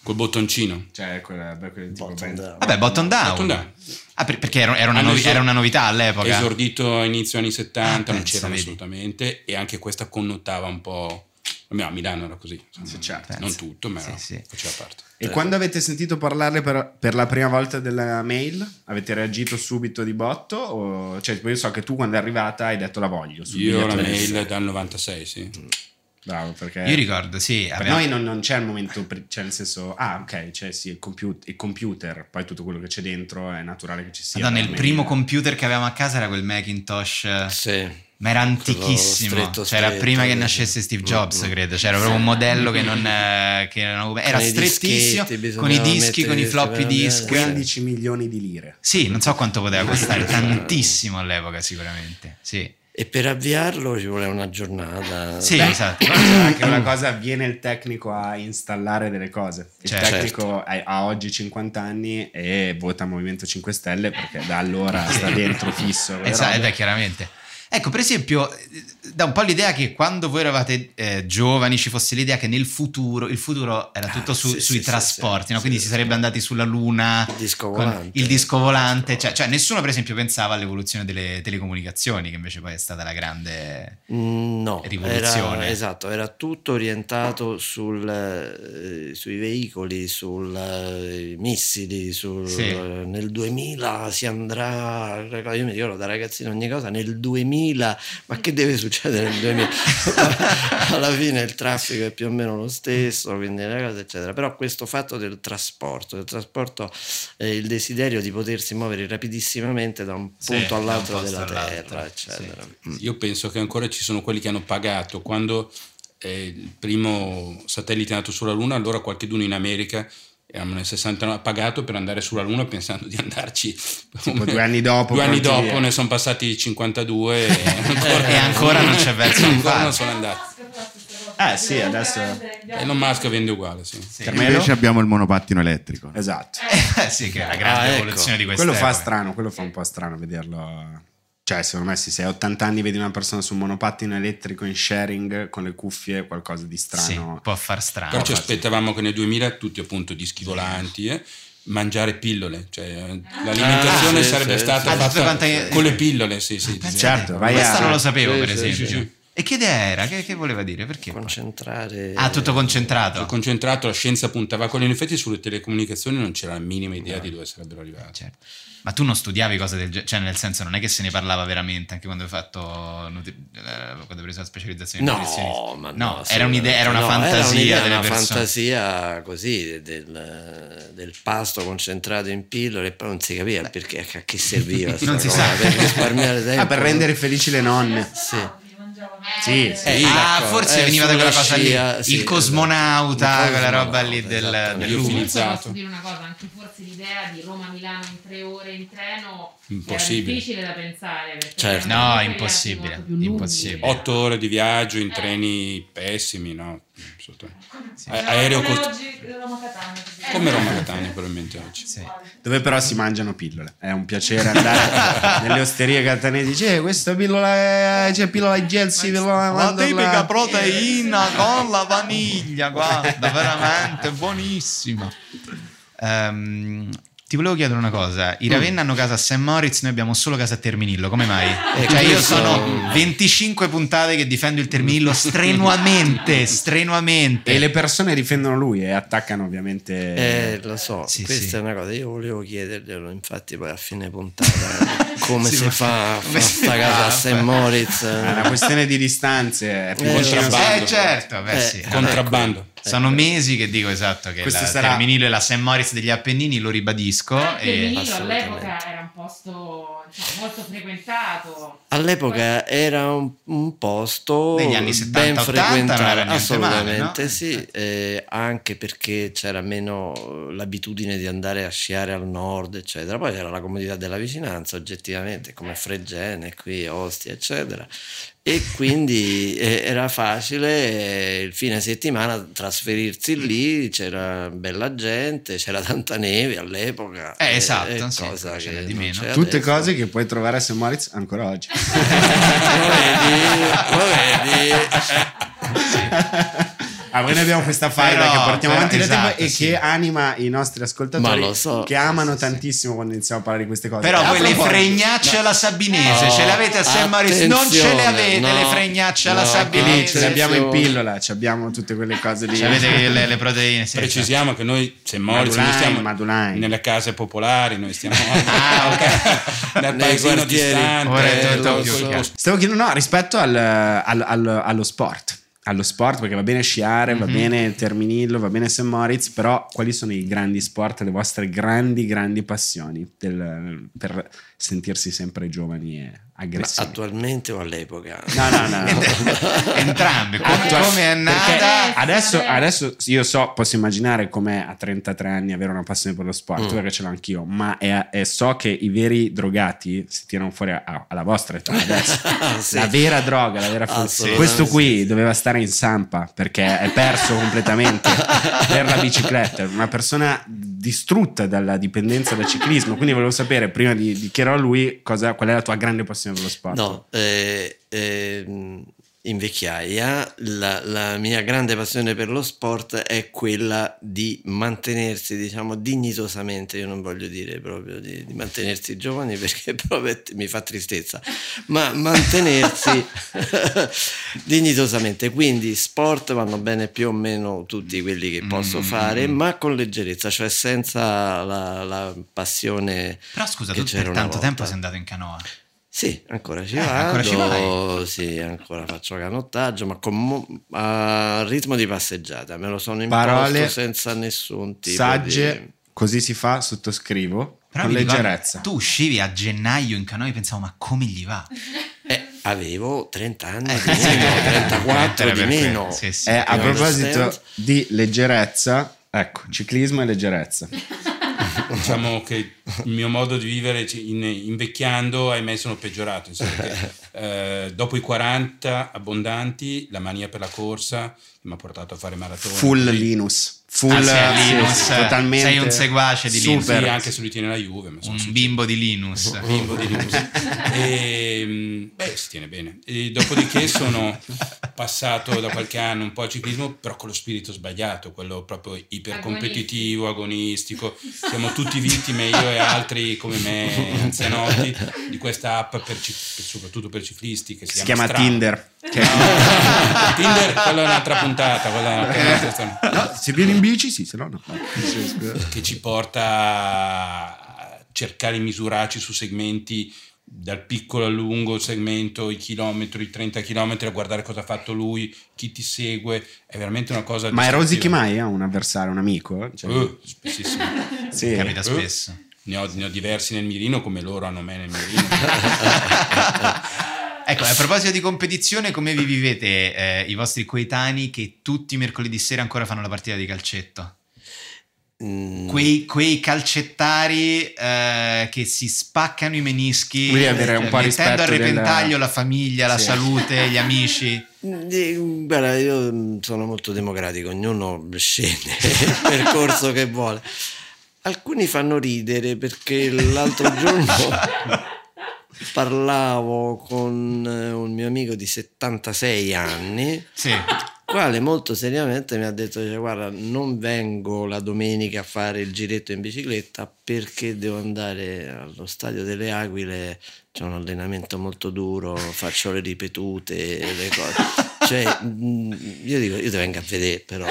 col bottoncino.
Cioè, quella tipo
Bottom down.
Vabbè, bottom down.
Bottom down.
Ah, perché era una novità all'epoca.
Esordito a inizio anni 70, non
pensa,
c'erano
vedi.
assolutamente, e anche questa connotava un po'. A Milano era così,
certo.
non tutto, ma
Sì.
faceva parte.
E quando avete sentito parlarle per la prima volta della mail, avete reagito subito di botto? O, cioè, io so che tu quando è arrivata hai detto la voglio.
Io la mail dal 96, sì.
Bravo, perché
Io ricordo, sì.
per noi non c'è il momento, cioè nel senso, ok, c'è sì, il computer, poi tutto quello che c'è dentro è naturale che ci sia.
Madonna,
la
il
mail.
primo computer che avevamo a casa era quel Macintosh.
Sì.
Ma era antichissimo,
Stretto,
c'era prima che
quindi.
nascesse Steve Jobs, credo. C'era proprio un modello che non era
i
strettissimo,
dischetti,
con i
bisognava
dischi, con i
mettere-
floppy disk.
15 milioni di lire.
Sì, non so quanto poteva costare, tantissimo all'epoca sicuramente. Sì,
E per avviarlo ci vuole una giornata.
sì, esatto.
Però c'è anche una cosa, viene il tecnico a installare delle cose. Il
Certo.
tecnico ha oggi 50 anni e vota Movimento 5 Stelle perché da allora sta dentro fisso. quelle
Esatto,
robe.
chiaramente. Ecco, per esempio, dà un po' l'idea che quando voi eravate giovani ci fosse l'idea che nel futuro, il futuro era tutto
sì,
sui
sì,
trasporti,
sì,
no?
sì,
Quindi
sì,
si sarebbe andati sulla Luna
Il disco
con
volante.
il disco volante, cioè nessuno per esempio pensava all'evoluzione delle telecomunicazioni, che invece poi è stata la grande
No,
rivoluzione.
era tutto orientato sui veicoli, sui missili,
Sì.
nel 2000 si andrà, io mi ricordo da ragazzino ogni cosa, nel 2000, ma che deve succedere nel 2000? Alla fine il traffico è più o meno lo stesso, quindi le cose eccetera, però questo fatto del trasporto, il desiderio di potersi muovere rapidissimamente da un
Sì,
punto
da un
all'altro
posto
della
all'altro,
terra, eccetera.
Io penso che ancora ci sono quelli che hanno pagato quando il primo satellite è nato sulla Luna, allora qualcheduno in America, eravamo nel 69, ha pagato per andare sulla Luna pensando di andarci
Tipo 2 anni dopo.
2 anni
pronti
dopo,
via.
ne sono passati 52 e
ancora non c'è verso di
ancora
farlo.
non sono andati.
Sì, adesso.
Elon Musk vende uguale, sì.
Carmelo?
Invece abbiamo il monopattino elettrico.
Esatto.
Sì, che è la grande
ecco.
evoluzione di questa
Quello fa
epoca.
strano, quello fa un po' strano vederlo. Cioè, secondo me, se hai 80 anni vedi una persona su un monopattino elettrico in sharing con le cuffie, qualcosa di
Sì,
strano.
può far strano.
Però ci aspettavamo che nel 2000 tutti appunto dischi volanti, mangiare pillole, cioè l'alimentazione
sì,
sarebbe
sì,
stata
sì.
fatta
quanti-
con le pillole, sì.
Certo, vai
Questa
a.
non lo sapevo,
Sì,
per
sì,
esempio.
sì.
E che idea era? Che voleva dire? Perché?
Concentrare.
Tutto concentrato.
Concentrato, la scienza puntava quello, in effetti sulle telecomunicazioni non c'era la minima idea di dove sarebbero arrivati.
Certo. Ma tu non studiavi cose del genere, cioè nel senso non è che se ne parlava veramente anche quando hai fatto quando hai preso la specializzazione in nutrizionismo?
Ma
no, era un'idea, era una fantasia delle
una
persone.
fantasia così del pasto concentrato in pillole, e poi non si capiva perché, a che serviva sta
Non si
cosa,
sa.
per risparmiare tempo.
Per rendere felici le nonne.
Sì.
Sì, sì.
Forse veniva da quella
sulla
cosa lì,
scia, sì,
il cosmonauta,
esatto.
quella
Il
roba lì
cosmonauta,
del
io
lupo.
utilizzato.
Posso dire una cosa, anche forse l'idea di Roma-Milano in 3 ore in treno
Impossibile.
era difficile da pensare. Perché
Certo.
erano
No,
periodi
impossibile,
molto più lunghi.
impossibile.
8 ore di viaggio in treni pessimi, no? Assolutamente.
Era
Aereo
come
cost-
oggi Roma-Catania.
come Roma-Catania probabilmente oggi.
Sì.
Dove però si mangiano pillole. È un piacere andare nelle osterie catanesi. Questa pillola c'è pillola di Gelsi, pillola
La
mandorla.
tipica proteina con la vaniglia, guarda, veramente buonissima. Ti volevo chiedere una cosa. I Ravenna hanno casa a St. Moritz, noi abbiamo solo casa a Terminillo, come mai? Cioè io
questo-
sono 25 puntate che difendo il Terminillo strenuamente.
E le persone difendono lui e attaccano ovviamente.
Lo so,
Sì,
questa
sì.
è una cosa, io volevo chiederglielo, infatti poi a fine puntata come
Sì,
si
ma-
fa
come si
sta casa
fa?
a St. Moritz.
È una questione di distanze. È più vicino a
contrabbando.
Certo, beh sì.
Contrabbando.
Sono mesi che dico esatto che
Questo
il
sarà-
Terminillo e la St. Moritz degli Appennini, lo ribadisco.
Terminillo
Assolutamente.
all'epoca era un posto molto frequentato.
All'epoca era un posto
Negli anni 70,
ben
80 non era
frequentato,
niente
assolutamente
male, no?
sì, anche perché c'era meno l'abitudine di andare a sciare al nord, eccetera. Poi c'era la comodità della vicinanza, oggettivamente, come Fregene, qui, Ostia, eccetera. E quindi era facile il fine settimana trasferirsi lì, c'era bella gente, c'era tanta neve all'epoca.
Esatto, sì,
cosa
c'era
che
di
non
meno.
c'è
Tutte
adesso.
cose che puoi trovare a St. Moritz ancora oggi.
Lo vedi?
Noi abbiamo questa faida che portiamo avanti da tempo e che anima i nostri ascoltatori,
Ma lo so.
che amano tantissimo quando iniziamo a parlare di queste cose.
Però
E a
voi le
proposito-
fregnacce alla sabinese ce le avete a St. Moritz? Non ce le avete le fregnacce alla sabinese?
ce le abbiamo in pillola, ci abbiamo tutte quelle cose lì.
Ce avete le proteine? Sì,
Precisiamo che noi, St. Moritz, noi stiamo
Madulain.
nelle case popolari, noi stiamo
ok.
nel
Nei
paesino
quartieri.
distante.
Ora è tutto
lo-
più
lo-
chiaro.
Stavo chiedendo, no, rispetto allo sport. Allo sport, perché va bene sciare, va bene Terminillo, va bene St. Moritz, però quali sono i grandi sport, le vostre grandi passioni per sentirsi sempre giovani e aggressivi?
Attualmente o all'epoca?
No.
Entrambe. Come è nata?
Perché adesso io posso immaginare com'è a 33 anni avere una passione per lo sport, perché ce l'ho anch'io, ma so che i veri drogati si tirano fuori alla vostra età adesso.
Sì.
La vera droga, la vera
Assolutamente
questo qui doveva stare in Sampa perché è perso completamente per la bicicletta, una persona distrutta dalla dipendenza dal ciclismo, quindi volevo sapere prima di chiedere a lui qual è la tua grande passione per lo sport.
No, in vecchiaia la mia grande passione per lo sport è quella di mantenersi, diciamo, dignitosamente. Io non voglio dire proprio di mantenersi giovani perché proprio mi fa tristezza, ma mantenersi dignitosamente. Quindi sport vanno bene più o meno tutti quelli che posso fare, ma con leggerezza, cioè senza la passione.
Però scusa,
che
tu
c'era
per
una
tanto
volta.
tempo sei andato in canoa.
Sì, ancora ci
ancora ci vai?
Sì, ancora faccio canottaggio, ma a ritmo di passeggiata. Me lo sono
Parole
imposto senza nessun tipo
sagge, così si fa, sottoscrivo.
Però
con
mi ricordo,
leggerezza.
tu uscivi a gennaio in canoa e pensavo, ma come gli va?
avevo 30 anni di meno, 34 di meno.
Sì, sì.
A
You
proposito
understand?
di leggerezza, ecco, ciclismo e leggerezza.
Diciamo che il mio modo di vivere invecchiando, ahimè, sono peggiorato, nel senso che, dopo i 40 abbondanti, la mania per la corsa mi ha portato a fare maratone.
Full Linus. Full
sei Linus,
totalmente.
sei un seguace di Linus.
Super.
Sì, anche se lui tiene la Juve, ma sono
Un bimbo di Linus.
bimbo di Linus. Si tiene bene. E dopodiché sono passato da qualche anno un po' al ciclismo, però con lo spirito sbagliato, quello proprio ipercompetitivo, agonistico. Siamo tutti vittime, io e altri come me, anzianotti, di questa app soprattutto per ciclisti che si
chiama
Strava.
Tinder.
Tinder, quella è un'altra puntata, quella è un'altra storia.
No, se vieni in bici, sì, se no no.
Che ci porta a cercare di misurarci su segmenti dal piccolo al lungo segmento, i chilometri, i 30 chilometri, a guardare cosa ha fatto lui, chi ti segue, è veramente una cosa.
Ma rosichi mai a un avversario, un amico? Cioè,
Spessissimo.
sì.
Capita spesso.
Ne ho diversi nel mirino come loro hanno me nel mirino.
Ecco, a proposito di competizione, come vi vivete i vostri coetanei che tutti i mercoledì sera ancora fanno la partita di calcetto? Quei calcettari che si spaccano i menischi,
Quindi avere un po'
mettendo a
rispetto
repentaglio la famiglia, la salute, gli amici.
Guarda, io sono molto democratico, ognuno scende il percorso che vuole. Alcuni fanno ridere perché l'altro giorno parlavo con un mio amico di 76 anni,
Sì.
quale molto seriamente mi ha detto, cioè, guarda, non vengo la domenica a fare il giretto in bicicletta perché devo andare allo stadio delle Aquile, c'è un allenamento molto duro, faccio le ripetute, le cose. Cioè, io dico, io ti vengo a vedere, però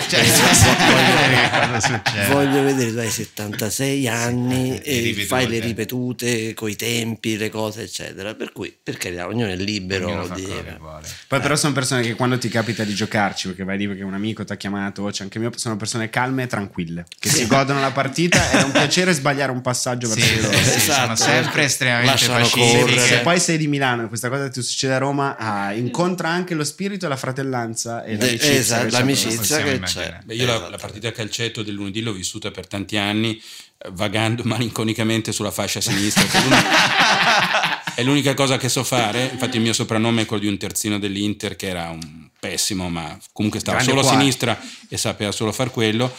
voglio vedere, tu hai 76 anni e fai le ripetute coi tempi, le cose eccetera, per cui per carità ognuno è libero di...
Poi però sono persone che quando ti capita di giocarci, perché vai lì perché un amico ti ha chiamato, c'è anche mio, sono persone calme e tranquille che si godono la partita, è un piacere sbagliare un passaggio verso di loro.
Sono sempre estremamente
Lasciano
pacifiche.
correre.
Se poi sei di Milano e questa cosa ti succede a Roma, incontra anche lo spirito e la fratellanza e l'amicizia.
Esatto,
che c'è
l'amicizia
possiamo
che
immaginare.
c'è.
Beh, io la partita a calcetto del lunedì l'ho vissuta per tanti anni, vagando malinconicamente sulla fascia sinistra. È l'unica cosa che so fare. Infatti il mio soprannome è quello di un terzino dell'Inter che era un pessimo, ma comunque stava
Grande
solo a
cuore.
sinistra e sapeva solo far quello.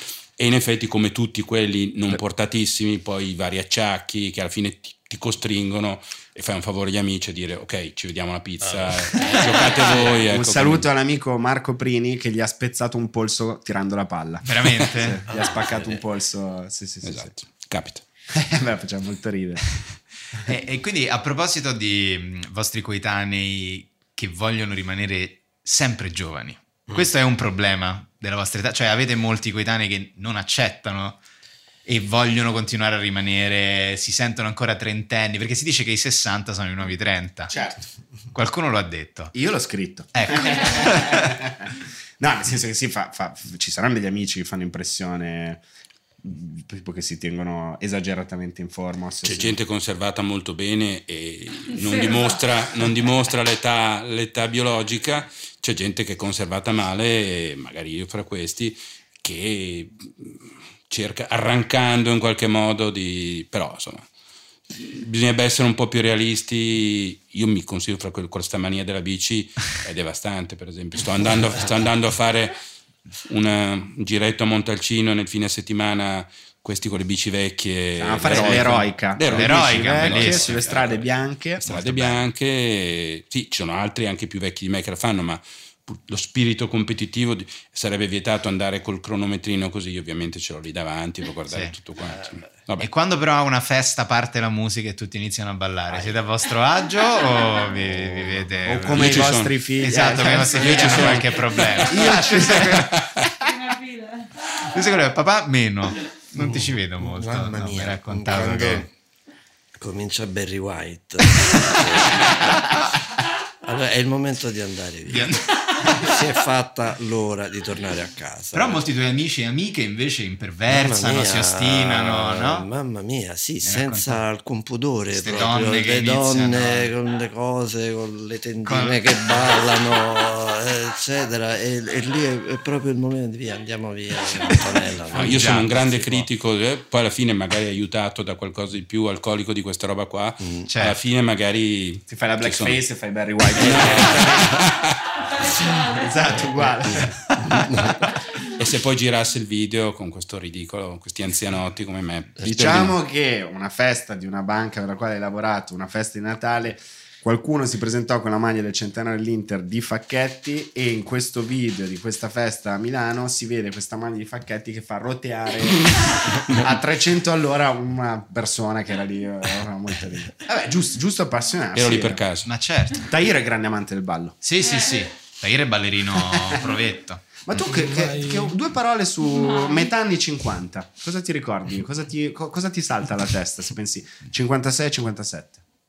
e in effetti come tutti quelli non portatissimi, poi i vari acciacchi che alla fine ti costringono, e fai un favore agli amici a dire ok, ci vediamo una pizza, giocate voi.
Un saluto all'amico Marco Prini che gli ha spezzato un polso tirando la palla.
Veramente?
Sì, gli ha spaccato un polso. Sì,
Esatto, capita.
Beh, faceva molto ridere.
E quindi a proposito di vostri coetanei che vogliono rimanere sempre giovani, questo è un problema della vostra età? Cioè avete molti coetanei che non accettano e vogliono continuare a rimanere, si sentono ancora trentenni, perché si dice che i 60 sono i nuovi 30.
Certo.
Qualcuno lo ha detto.
Io l'ho scritto.
Ecco.
No, nel senso che sì, ci saranno degli amici che fanno impressione, tipo che si tengono esageratamente in forma.
C'è gente conservata molto bene e non dimostra l'età biologica. C'è gente che è conservata male, e magari io fra questi, che cerca, arrancando in qualche modo però insomma bisognerebbe essere un po' più realisti. Io mi considero fra questa mania della bici è devastante. Per esempio sto andando a fare un giretto a Montalcino nel fine settimana, questi con le bici vecchie,
a fare l'eroica
bellissima,
sulle strade bianche.
Sì, ci sono altri anche più vecchi di me che la fanno, ma lo spirito competitivo sarebbe vietato andare col cronometrino così. Io ovviamente ce l'ho lì davanti per guardare tutto quanto.
E quando però a una festa parte la musica e tutti iniziano a ballare, siete a vostro agio o vi vedete?
O come i vostri figli?
Esatto, come i vostri figli c'è qualche problema.
Io ci
papà meno, non ti ci vedo molto.
Mamma mia,
mi raccontavo che
comincia Barry White. Allora è il momento di andare via. Si è fatta l'ora di tornare a casa.
Però molti tuoi amici e amiche invece imperversano, si ostinano, no?
Mamma mia, sì, senza alcun pudore.
Queste
proprio.
donne che
le donne
iniziano
con le cose, con le tendine che ballano, eccetera. E lì è proprio il momento di via, andiamo via. Antonella, no?
Io sono un grande critico, poi alla fine magari aiutato da qualcosa di più alcolico di questa roba qua. Alla fine magari
ti fai la blackface e fai Barry White. Esatto, uguale.
E se poi girasse il video con questo ridicolo, questi anzianotti come me.
Diciamo che una festa di una banca per la quale hai lavorato, una festa di Natale, qualcuno si presentò con la maglia del centenario dell'Inter di Facchetti, e in questo video di questa festa a Milano si vede questa maglia di Facchetti che fa roteare a 300 all'ora una persona che era lì. Era molto ridere. Vabbè, giusto appassionarsi.
Ero lì per caso.
Ma certo.
Tahir è grande amante del ballo.
Sì. Tahir è ballerino provetto.
Ma tu che due parole su metà anni 50, cosa ti ricordi? Cosa ti salta alla testa se pensi 56-57?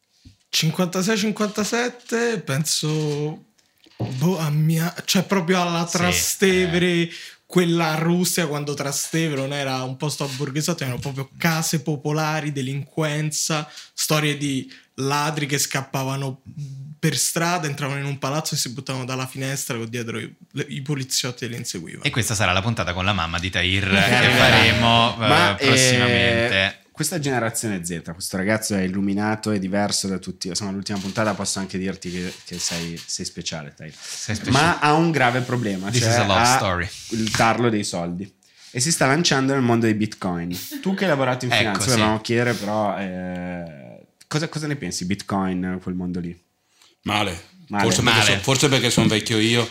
56-57 penso cioè proprio alla Trastevere, quella Russia, quando Trastevere non era un posto abborghesato, erano proprio case popolari, delinquenza, storie di ladri che scappavano per strada, entravano in un palazzo e si buttavano dalla finestra con dietro i poliziotti e li inseguivano.
E questa sarà la puntata con la mamma di Tahir che faremo prossimamente.
Questa generazione Z, questo ragazzo è illuminato, è diverso da tutti. Insomma, l'ultima puntata posso anche dirti che sei speciale, Tahir. Ma ha un grave problema.
This is a love story.
Il tarlo dei soldi. E si sta lanciando nel mondo dei bitcoin. Tu che hai lavorato in finanza, volevamo chiedere però cosa ne pensi Bitcoin, quel mondo lì?
Male. Forse perché sono vecchio io.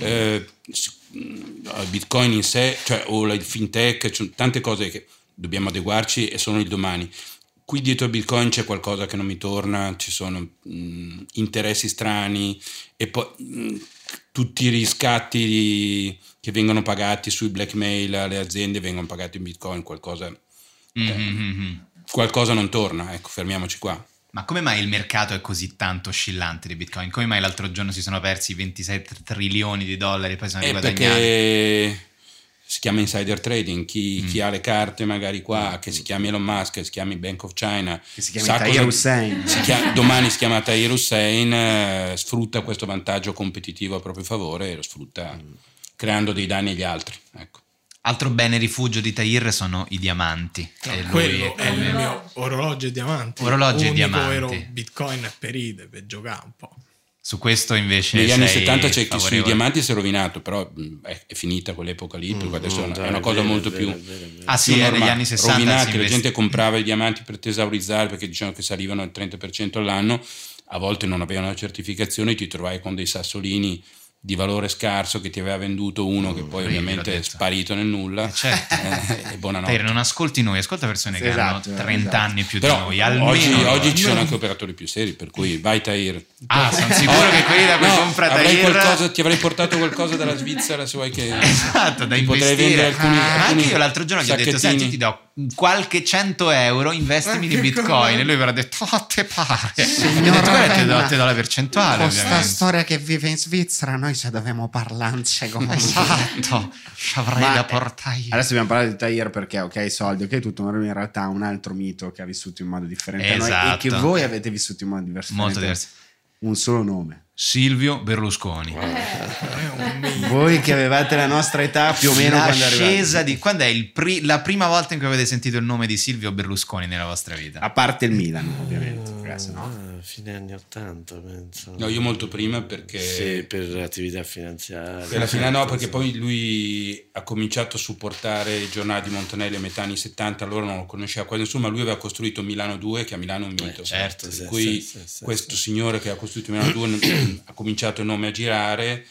Bitcoin in sé, cioè, o il fintech, cioè, tante cose che dobbiamo adeguarci e sono il domani. Qui dietro Bitcoin c'è qualcosa che non mi torna, ci sono interessi strani, e poi tutti i riscatti che vengono pagati sui blackmail alle aziende vengono pagati in Bitcoin. Qualcosa non torna, ecco, fermiamoci qua.
Ma come mai il mercato è così tanto oscillante di Bitcoin? Come mai l'altro giorno si sono persi 26 trilioni di dollari e poi sono riguadagnati?
Perché si chiama insider trading. Chi ha le carte magari qua, che si chiami Elon Musk, che si chiami Bank of China,
che si chiama Tahir Hussein,
domani si chiama Tahir Hussein, sfrutta questo vantaggio competitivo a proprio favore e lo sfrutta creando dei danni agli altri, ecco.
Altro bene rifugio di Tahir sono i diamanti.
Quello è il mio orologio e diamanti.
Orologio e diamanti.
Vero Bitcoin è per giocare un po'.
Su questo invece
negli anni
sei
70 c'è chi
favorevole.
sui diamanti si è rovinato, però è finita quell'epoca lì, perché adesso è una cosa molto più
Ah sì,
più
negli
normale.
anni 60
rovinati,
si
la gente comprava i diamanti per tesaurizzare perché dicevano che salivano al 30% all'anno, a volte non avevano la certificazione, ti trovavi con dei sassolini di valore scarso che ti aveva venduto uno che poi ovviamente è sparito nel nulla.
Certo.
E buonanotte.
Non ascolti noi, ascolta persone che
Esatto,
hanno 30
esatto.
anni più di
Però
noi, almeno
oggi ci sono anche operatori più seri, per cui vai Tahir.
sono sicuro che quelli da cui compra Tahir
ti avrei portato qualcosa dalla Svizzera se vuoi che
esatto, da
ti potrei
investire.
vendere alcuni
Anche io l'altro giorno gli ho detto:
sacchettini.
senti, ti do qualche 100 euro, investimi di Bitcoin. E lui mi ha detto: a te pare. Gli ho detto: guarda, ti do la percentuale.
Questa storia che vive in Svizzera, noi se dobbiamo parlarci come
Esatto, ci avrei
Ma,
da portare io.
Adesso abbiamo parlato di Tahir perché ok, soldi, ok, tutto, ma lui in realtà ha un altro mito che ha vissuto in modo differente da noi
Esatto.
e che voi avete vissuto in modo diverso.
Molto diverso.
Un solo nome.
Silvio Berlusconi.
Voi che avevate la nostra età più o meno quando
L'ascesa
arrivate.
di quando è la prima volta in cui avete sentito il nome di Silvio Berlusconi nella vostra vita?
A parte il Milan, ovviamente. perché sennò-
Fine anni 80 penso.
No, io molto prima perché
Sì, per attività finanziarie.
per la fine no, perché poi lui ha cominciato a supportare i giornali di Montanelli a metà anni 70, allora non lo conosceva quasi nessuno, ma lui aveva costruito Milano 2, che a Milano è un mito.
certo,
Per
sì,
cui
sì,
questo signore che ha costruito Milano 2 ha cominciato il nome a girare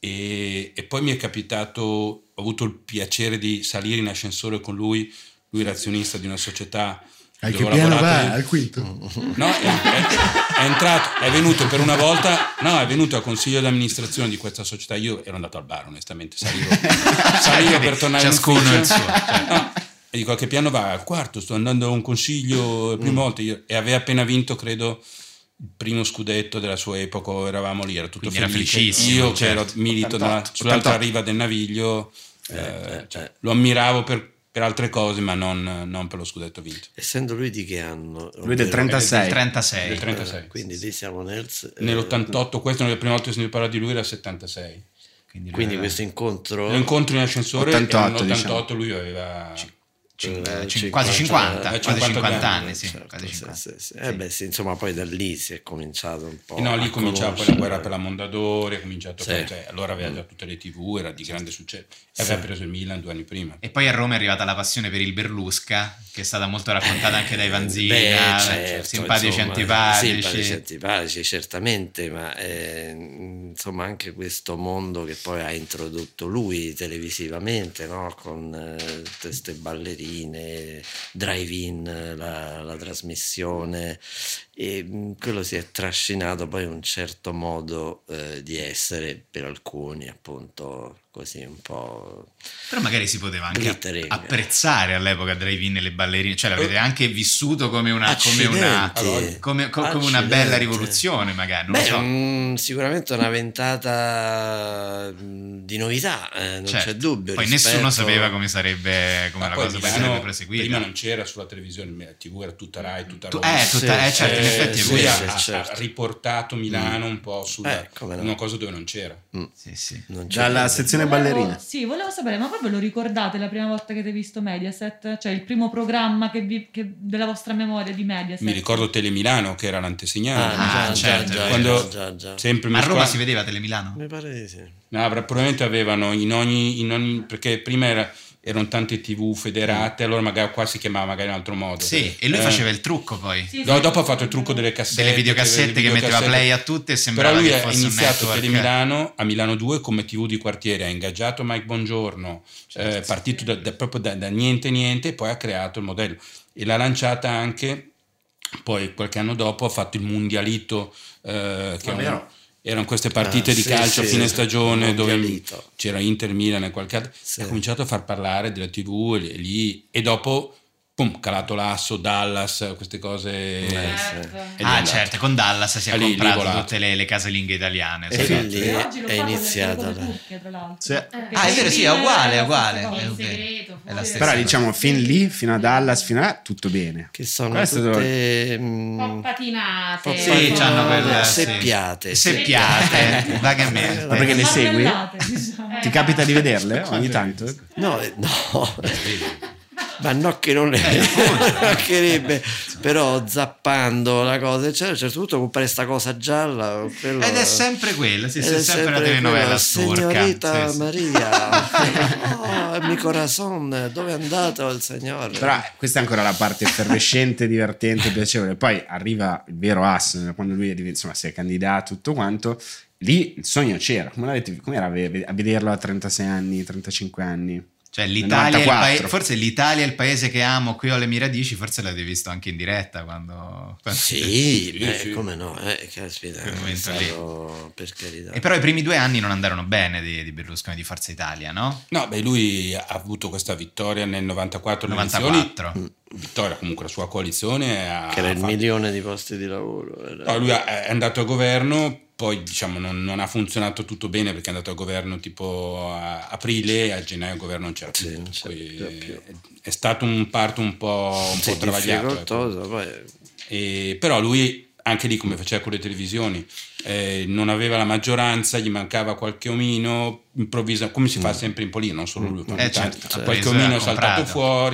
e poi mi è capitato, ho avuto il piacere di salire in ascensore con lui era azionista di una società.
Al
dove
che
ho
piano
lavorato
va?
io.
Al quinto?
No, è entrato, è venuto per una volta, no, è venuto al consiglio di amministrazione di questa società. Io ero andato al bar, onestamente, salivo per tornare
Ciascuno
in ufficio.
il suo, certo.
No, e dico: a che piano va? Al quarto, sto andando a un consiglio la prima volta. E aveva appena vinto, credo, il primo scudetto della sua epoca, eravamo lì, era tutto
Quindi era
felice.
felicissimo,
Io che
certo.
ero milito
88.
sull'altra riva del Naviglio, lo ammiravo per altre cose, ma non per lo scudetto vinto.
Essendo lui di che anno?
Lui del 36.
Del 36.
Del 36.
Quindi lì siamo
Nell'88, questo nella prima volta che sentito parlare di lui era il 76.
Quindi questo incontro
Lo incontro in ascensore
88,
era nell'88, lui aveva
quasi 50, quasi
50
50 anni, sì,
certo,
quasi
sì,
50.
sì, sì. Beh, sì, insomma, poi da lì si è cominciato un po'.
no, lì
a
cominciava poi la
conoscere.
guerra per la Mondadori, è cominciato
Sì.
cioè, allora aveva già tutte le TV, era di grande successo e aveva preso il Milan 2 anni prima.
E poi a Roma è arrivata la passione per il Berlusca, che è stata molto raccontata anche dai Vanzina,
certo,
simpatici e
insomma,
antipatici.
simpatici, antipatici, certamente, ma insomma anche questo mondo che poi ha introdotto lui televisivamente, no? Con queste ballerine, drive-in, la trasmissione, e quello si è trascinato poi un certo modo di essere per alcuni, appunto, così un po'.
Però magari si poteva anche
Glittering.
apprezzare all'epoca drive-in e le ballerine, cioè l'avete anche vissuto come una bella
Accidenti.
rivoluzione, magari, non lo
Beh,
so.
sicuramente una ventata di novità, non
Certo.
c'è dubbio.
Poi
rispetto-
nessuno sapeva come la
Poi
cosa poi
Milano
sarebbe proseguita.
prima non c'era sulla televisione, la TV era tutta Rai, tutta Roma.
Certo, in effetti è
sì,
vero.
sì,
ha
certo.
riportato Milano un po' sulla
come no.
una cosa dove non c'era.
Sì, sì.
Non c'è
Dalla
dubbio.
sezione ballerina.
Sì, volevo sapere, ma voi ve lo ricordate la prima volta che avete visto Mediaset? Cioè il primo programma della vostra memoria di Mediaset?
Mi ricordo Telemilano che era l'antesignano.
certo,
quando
già.
sempre
Ma a Roma
mescola-
si vedeva Telemilano?
Mi pare di sì.
No, probabilmente avevano in ogni perché prima erano tante TV federate, allora magari qua si chiamava magari in un altro modo.
Sì, e lui faceva il trucco poi.
Sì,
No,
sì.
dopo ha fatto il trucco delle cassette,
Delle videocassette che metteva play a tutte e sembrava
però lui
che
ha
fosse un
iniziato
network.
Telemilano a Milano 2 come TV di quartiere, ha ingaggiato Mike Bongiorno, partito proprio da niente e poi ha creato il modello e l'ha lanciata anche poi qualche anno dopo ha fatto il Mundialito erano queste partite di
sì,
calcio a
sì,
fine stagione dove
Mundialito.
c'era Inter Milan e qualche altro, ha cominciato a far parlare della TV e lì e dopo calato l'asso, Dallas, queste cose.
Certo.
Ed è andato.
Certo, con Dallas si è
Lì,
comprato
volato.
tutte le casalinghe italiane.
E
sì.
lì
E oggi lo
è
fa con le
iniziata
foto
la-
turche, tra l'altro.
Sì.
Ah, è vero, sì, è uguale, è uguale.
È
È
un
ok.
segreto,
È la
fuori.
stessa
Però
cosa.
diciamo fin lì, fino a Dallas, fino a tutto bene.
che sono
Questo
tutte
Un po' patinate.
Sì,
un po'
c'hanno quelle
seppiate.
Seppiate, vagamente.
Ma perché le segui?
Marmellate, diciamo.
Ti capita di vederle ogni tanto?
No, Ma no, che non mancherebbe, però zappando la cosa, eccetera, a un certo punto compare sta cosa gialla.
Ed è sempre quella, sì, è sempre la telenovela turca.
Signorita
sì.
Maria, mi corazon, dove è andato il signore?
Però questa è ancora la parte effervescente, divertente, piacevole. Poi arriva il vero ass, quando lui insomma, si è candidato, tutto quanto. Lì il sogno c'era. Com'era a vederlo a 36 anni, 35 anni?
Cioè l'Italia forse l'Italia è il paese che amo, qui ho le mie radici, forse l'avete visto anche in diretta quando
sì,
sì.
Come no, caspita, è stato, per carità.
E però i primi 2 anni non andarono bene di Berlusconi, di Forza Italia, no?
No, lui ha avuto questa vittoria nel 94. Vittoria, comunque la sua coalizione
che era il milione di posti di lavoro.
No, lui è andato a governo, poi diciamo non ha funzionato tutto bene perché è andato a governo tipo a aprile e a gennaio il governo non c'era più.
Sì, non c'era più.
È stato un parto un po' travagliato. Ecco. Però lui anche lì come faceva con le televisioni non aveva la maggioranza, gli mancava qualche omino, improvvisa, come si fa sempre in politica, non solo lui, qualche omino è saltato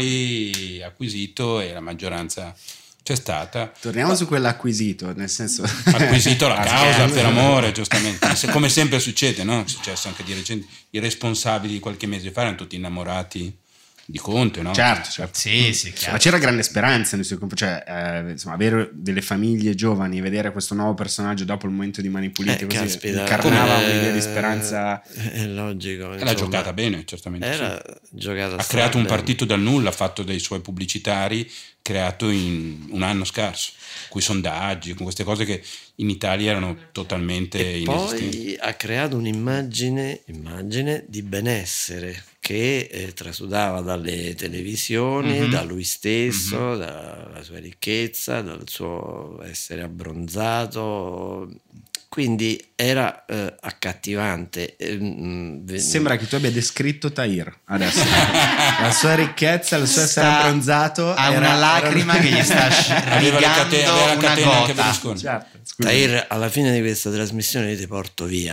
fuori, acquisito e la maggioranza c'è stata.
Torniamo su quell'acquisito, nel senso
acquisito la causa per amore, giustamente, come sempre succede, no? È successo anche di recente, i responsabili di qualche mese fa erano tutti innamorati di Conte, no?
Certo.
Sì, chiaro.
Ma c'era grande speranza nei suoi confronti, cioè insomma, avere delle famiglie giovani, vedere questo nuovo personaggio dopo il momento di Mani Pulite così
caspita,
incarnava un'idea di speranza.
È logico.
L'ha giocata bene, certamente.
Era giocata
ha creato un partito dal nulla, ha fatto dei suoi pubblicitari, creato in un anno scarso, con i sondaggi, con queste cose che in Italia erano totalmente inesistenti.
Poi ha creato un'immagine di benessere che trasudava dalle televisioni, da lui stesso, dalla sua ricchezza, dal suo essere abbronzato. Quindi era accattivante.
Sembra che tu abbia descritto Tahir adesso. La sua ricchezza, il suo essere abbronzato.
Ha una lacrima che gli sta rigando una gota.
Certo.
Tahir, alla fine di questa trasmissione ti porto via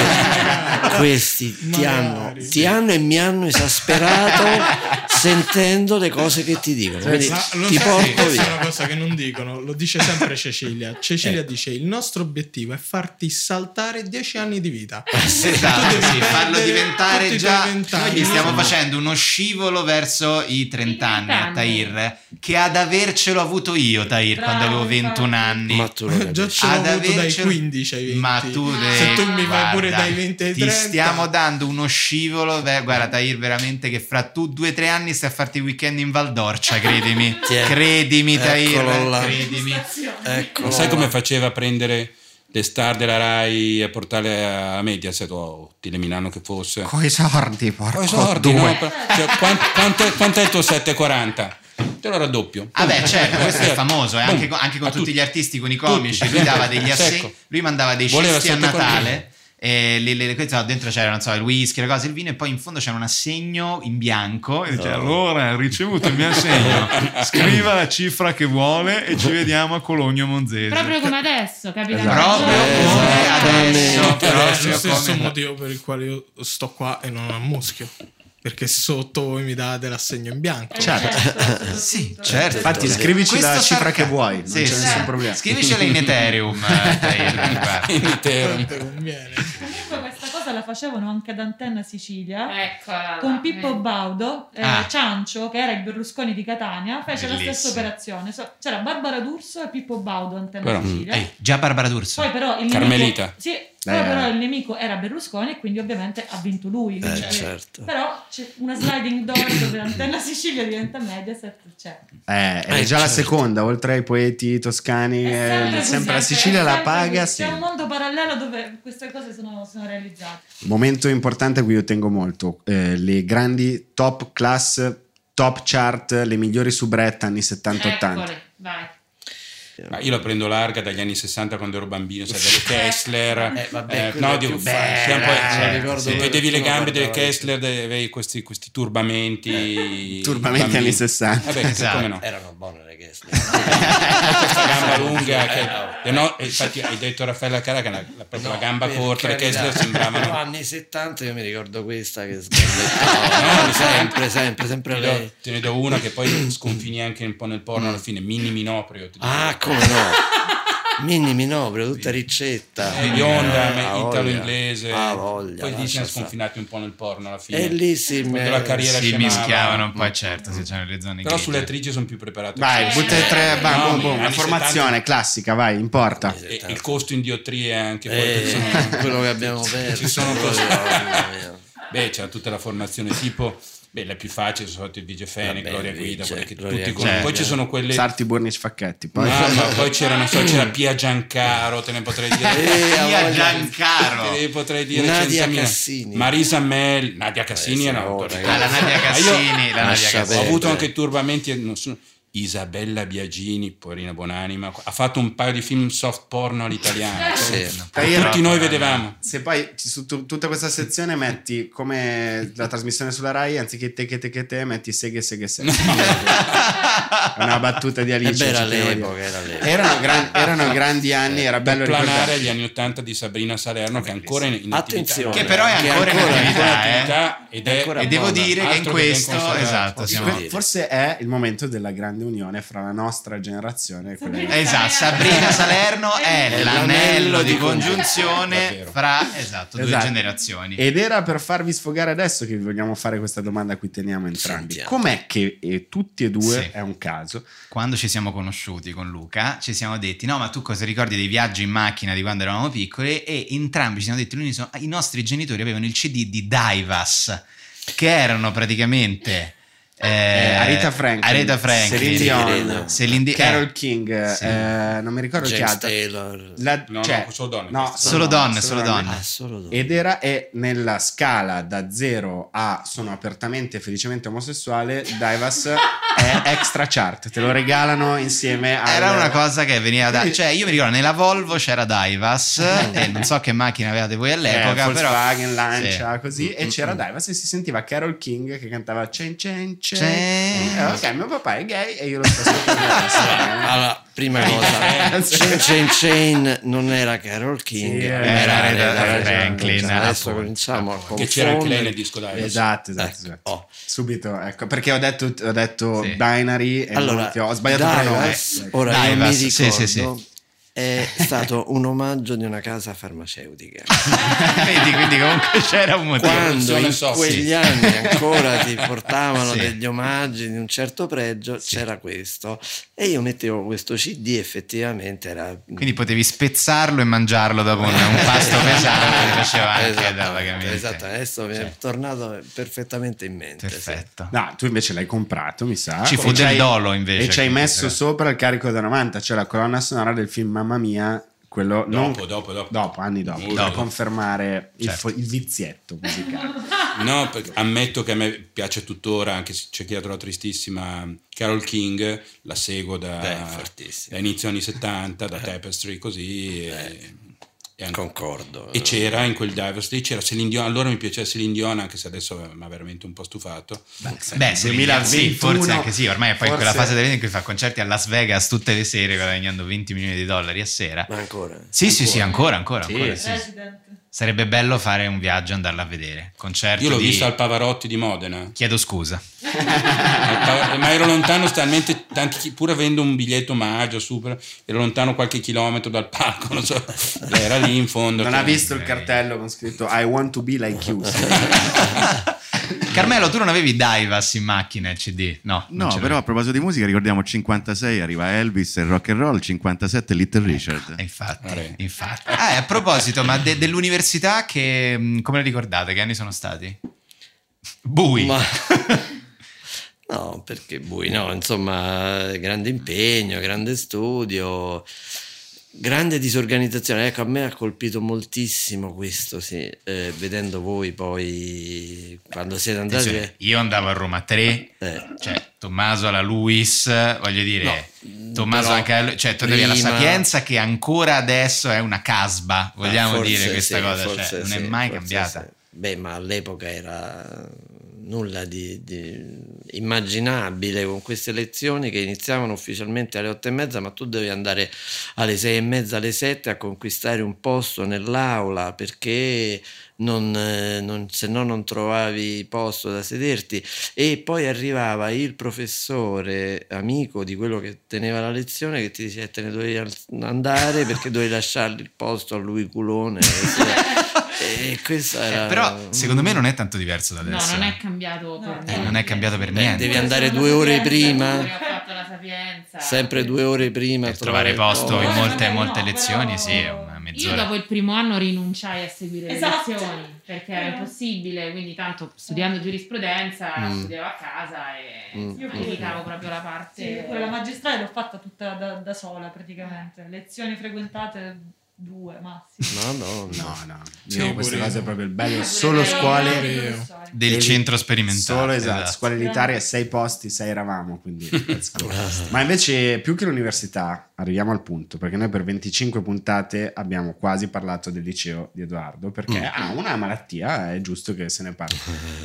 perché questi ti hanno e mi hanno esasperato sentendo le cose che ti dicono. Quindi ti porto via.
È una cosa che non dicono, lo dice sempre Cecilia. Cecilia dice: il nostro obiettivo è farti saltare 10 anni di vita.
Esatto, farlo diventare già. Noi gli stiamo facendo uno scivolo verso i 30 anni a Tahir, che ad avercelo avuto io, Tahir, quando avevo 21 anni.
Ma tu
già ce l'ho avuto dai 15 ai 20.
Ma tu
se tu mi fai pure dai 20 ai 30,
ti stiamo dando uno scivolo. Guarda, Tahir, veramente che fra tu 2 o 3 anni stai a farti il weekend in Valdorcia, credimi. Credimi, Tahir, credimi.
Ecco.
Sai come faceva a prendere le star della Rai e portarle a Mediaset o Telemilano che fosse?
Coi sordi, porco
sordi,
due.
no? Cioè, quanto è il tuo 7,40? Te lo raddoppio.
Vabbè, certo, questo è famoso, anche con tutti gli artisti, con i comici. Lui dava degli assegni, lui mandava dei cesti a Natale. E dentro c'era, non so, il whisky, le cose, il vino, e poi in fondo c'era un assegno in bianco e diceva: allora, ha ricevuto il mio assegno, scriva la cifra che vuole e ci vediamo a Cologno Monzese.
Proprio come adesso, capita?
Proprio come adesso,
è lo stesso motivo per il quale io sto qua e non a Muschio, perché sotto voi mi date l'assegno in bianco.
Certo. Sì, certo.
Infatti scrivici
Questo
la cifra che
sarà-
vuoi, non
Sì,
c'è
sì.
nessun problema.
Scrivicela in Ethereum.
In Ethereum.
Conviene.
Comunque questa cosa la facevano anche ad Antenna Sicilia.
Eccola.
Con Pippo Baudo, Ciancio, che era il Berlusconi di Catania, fece la
Bellissimo.
stessa operazione. C'era Barbara D'Urso e Pippo Baudo, Antenna
Però,
Sicilia.
Già Barbara D'Urso.
Poi però il
Carmelita.
nemico, sì, poi però il nemico era Berlusconi e quindi ovviamente ha vinto lui. Quindi
certo.
Però c'è una sliding door dove Antenna Sicilia diventa Mediaset, c'è.
È già la seconda, oltre ai poeti toscani, sempre la Sicilia la paga.
C'è un mondo parallelo dove queste cose sono realizzate.
Momento importante a cui io tengo molto, le grandi top class, top chart, le migliori soubrette anni 70-80.
Eccole, vai.
Ma io la prendo larga dagli anni 60 quando ero bambino, sai, delle Kessler. No, dico, vedevi le gambe delle Kessler, avevi questi turbamenti.
Turbamenti anni 60.
Vabbè,
Esatto.
come no?
Erano buone le Kessler.
Questa gamba lunga infatti hai detto Raffaella Carrà che proprio la gamba corta, le Kessler sembravano
anni 70. Io mi ricordo questa che sgambettava sempre lei.
te ne do una che poi sconfini anche un po' nel porno alla fine, Minnie Minoprio.
Come no, Minnie Minoprio, tutta ricetta,
bionda,
voglia.
italo-inglese,
Voglia,
poi lì
lascia
siamo
stare.
sconfinati un po' nel porno alla fine,
E lì
quando la carriera
Si
scemava.
mischiavano un po', certo, se c'erano le zone
Però
grigie.
sulle attrici sono più preparate.
Vai, butta le tre, vai,
No,
boom,
anni
una formazione
70.
classica, vai, importa.
E il costo in diottrie anche poi
quello che abbiamo perso.
ci sono cose.
Mamma mia.
Beh, c'era tutta la formazione tipo, la più facile sono stati il DJ Fene,
Vabbè,
Gloria
Vige,
Guida, quelle che
Gloria
tutti
Guida.
conoscono. Poi ci sono quelle
Sarti, Burni, Sfacchetti. Poi.
poi c'era Pia Giancaro, te ne potrei dire.
Pia Giancaro.
Te ne potrei dire
Nadia
100.000.
Cassini.
Marisa Mel, Nadia Cassini era
La Nadia Cassini, la Nadia
Lascia
Cassini.
Ho avuto
perdere.
anche turbamenti. Isabella Biagini, poverina buonanima, ha fatto un paio di film soft porno all'italiano. Tutti noi vedevamo.
Se poi su tutta questa sezione metti come la trasmissione sulla Rai, anziché te metti seghe. È una battuta di Alice.
Era
ci devo
l'epoca,
dire.
era l'epoca.
Erano grandi anni, era bello
Planare
ricordare.
agli anni 80 di Sabrina Salerno, che è ancora in attività.
Attenzione.
Che però è
Che
ancora in attività,
ed è
ancora
E devo
buona.
dire che in
Altro che ben
questo,
considerato.
esatto, siamo...
Forse è il momento della grande unione fra la nostra generazione e quella di...
Esatto, Sabrina Salerno è l'anello di congiunzione
Davvero.
fra due
Esatto.
generazioni.
Ed era per farvi sfogare adesso che vi vogliamo fare questa domanda a cui teniamo entrambi.
Sentiamo.
Com'è che tutti e due,
Sì.
è un caso,
Quando ci siamo conosciuti con Luca ci siamo detti no, ma tu cosa ricordi dei viaggi in macchina di quando eravamo piccoli? E entrambi ci siamo detti i nostri genitori avevano il CD di Daivas, che erano praticamente
Aretha Franklin, Celine Dion, Carole King,
sì.
non mi ricordo chi
James
altro.
Taylor.
No, solo donne.
Solo donne.
Solo donne.
Ed era nella scala da 0 a sono apertamente e felicemente omosessuale, Daivas è extra chart, te lo regalano insieme a...
Era una cosa che veniva da... Cioè io mi ricordo nella Volvo c'era Daivas e non so che macchina avevate voi all'epoca, però...
Volkswagen, Lancia,
Sì.
così, e c'era Daivas e si sentiva Carole King che cantava Chain Chain Chain. Ok, mio papà è gay e io lo sto ascoltando adesso.
Allora, prima cosa, Chain non era Carole King,
Sì,
era
Aretha
Franklin.
Franklin,
Adesso
appunto.
cominciamo a
Che
confondere.
c'era anche lei nel disco Daivas.
Esatto.
Oh.
Subito, ecco, perché ho detto
Sì.
binary e
Allora,
ho sbagliato il pronome.
Daivas, ora io mi
Daivas,
ricordo,
sì.
è stato un omaggio di una casa farmaceutica.
Vedi, quindi comunque c'era un motivo.
Quando in
so,
quegli
sì.
anni ancora ti portavano
Sì.
degli omaggi di un certo pregio, c'era questo. E io mettevo questo CD, effettivamente era...
Quindi potevi spezzarlo e mangiarlo dopo un pasto pesante, ti faceva anche
Esattamente,
vagamente.
esatto, adesso mi è tornato perfettamente in mente. sì.
Perfetto.
No, tu invece l'hai comprato, mi sa.
Ci fu
E
del dolo, invece,
E ci hai
quindi,
messo
però.
sopra il carico da 90, cioè la colonna sonora del film Mamma Mia, quello
Dopo.
anni dopo,
Molto
per
dopo.
confermare
Certo.
il vizietto musicale.
No, perché ammetto che a me piace tuttora, anche se c'è chi la trova tristissima, Carole King, la seguo da
fortissimo.
inizio anni 70, da Tapestry, così. E
Concordo.
E c'era in quel Divers lì, c'era Celine Dion, allora mi piaceva Celine Dion, anche se adesso mi ha veramente un po' stufato.
Beh,
2021,
sì, forse anche sì, ormai è poi in quella
forse-
fase della vita in cui fa concerti a Las Vegas tutte le sere guadagnando $20 milioni a sera.
Ma ancora?
Sì, ancora,
Sì.
sì.
Resident.
Sarebbe bello fare un viaggio e andarla a vedere. Concerto
Io l'ho
di...
vista al Pavarotti di Modena.
Chiedo scusa.
Ma ero lontano talmente tanti, pur avendo un biglietto omaggio super, ero lontano qualche chilometro dal palco, non so. Lei era lì in fondo.
Non ha visto il cartello con scritto I want to be like you.
Carmelo, tu non avevi Daivas in macchina il CD? No, non
No,
ce
però a proposito di musica ricordiamo 56 arriva Elvis e rock and roll, 57 Little Richard.
Infatti. A proposito, ma dell'università come la ricordate? Che anni sono stati? Bui.
Ma... No, perché bui? No, insomma, grande impegno, grande studio. grande disorganizzazione. Ecco, a me ha colpito moltissimo questo, sì, vedendo voi poi quando siete andati.
Attenzione, io andavo a Roma 3, cioè Tommaso alla Luis, voglio dire, Tommaso anche cioè tu devi alla Sapienza, che ancora adesso è una casba, vogliamo dire questa cosa, cioè, non è mai cambiata.
Sì. Beh, ma all'epoca era nulla di immaginabile, con queste lezioni che iniziavano ufficialmente alle 8:30, ma tu devi andare alle 6:30, alle 7 a conquistare un posto nell'aula, perché se no non trovavi posto da sederti. E poi arrivava il professore amico di quello che teneva la lezione, che ti diceva te ne dovevi andare perché dovevi lasciargli il posto a lui culone. E questo era...
però secondo me non è tanto diverso da adesso.
No, non è cambiato per niente.
Non è cambiato per niente.
Devi andare 2 ore prima.
Ho fatto la Sapienza.
Sempre 2 ore prima.
Per trovare posto in molte lezioni,
però...
sì, è una mezz'ora.
Io dopo il primo anno rinunciai a seguire le
Esatto.
lezioni perché era impossibile, quindi tanto studiando giurisprudenza studiavo a casa e
Io
dedicavo proprio la parte.
Sì, pure la magistrale l'ho fatta tutta da sola praticamente. Lezioni frequentate 2 massimo.
No.
Io
Sì,
queste
pure
cose
io.
proprio il bello, solo scuole
Del centro sperimentale.
Solo esatto, scuole elitarie, 6 posti, 6 eravamo, quindi let's go. Ma invece più che l'università, arriviamo al punto, perché noi per 25 puntate abbiamo quasi parlato del liceo di Edoardo, perché ha una malattia, è giusto che se ne parli.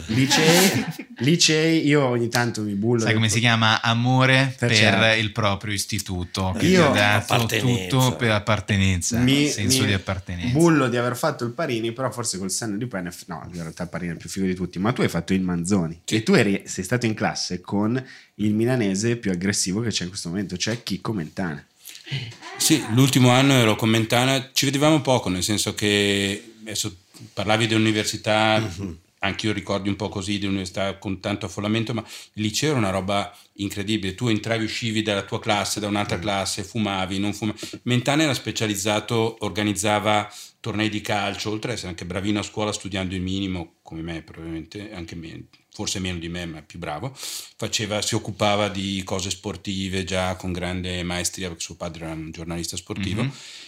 Licei, io ogni tanto mi bullo.
Sai come si chiama? Amore per
certo.
il proprio istituto, che
Io-
ti ha dato
appartenenza.
tutto per appartenenza, senso di appartenenza.
bullo di aver fatto il Parini, però forse col senno di poi no, in realtà il Parini è il più figo di tutti, ma tu hai fatto il Manzoni e tu sei stato in classe con il milanese più aggressivo che c'è in questo momento, cioè Chicco Mentana.
Sì, l'ultimo anno ero con Mentana, ci vedevamo poco, nel senso che adesso parlavi di università, anche io ricordi un po' così di università con tanto affollamento, ma il liceo era una roba incredibile, tu entravi, uscivi dalla tua classe, da un'altra classe, fumavi, non fumavi. Mentana era specializzato, organizzava tornei di calcio, oltre ad essere anche bravino a scuola studiando il minimo, come me probabilmente, anche me, forse meno di me, ma più bravo, si occupava di cose sportive già con grande maestria, perché suo padre era un giornalista sportivo.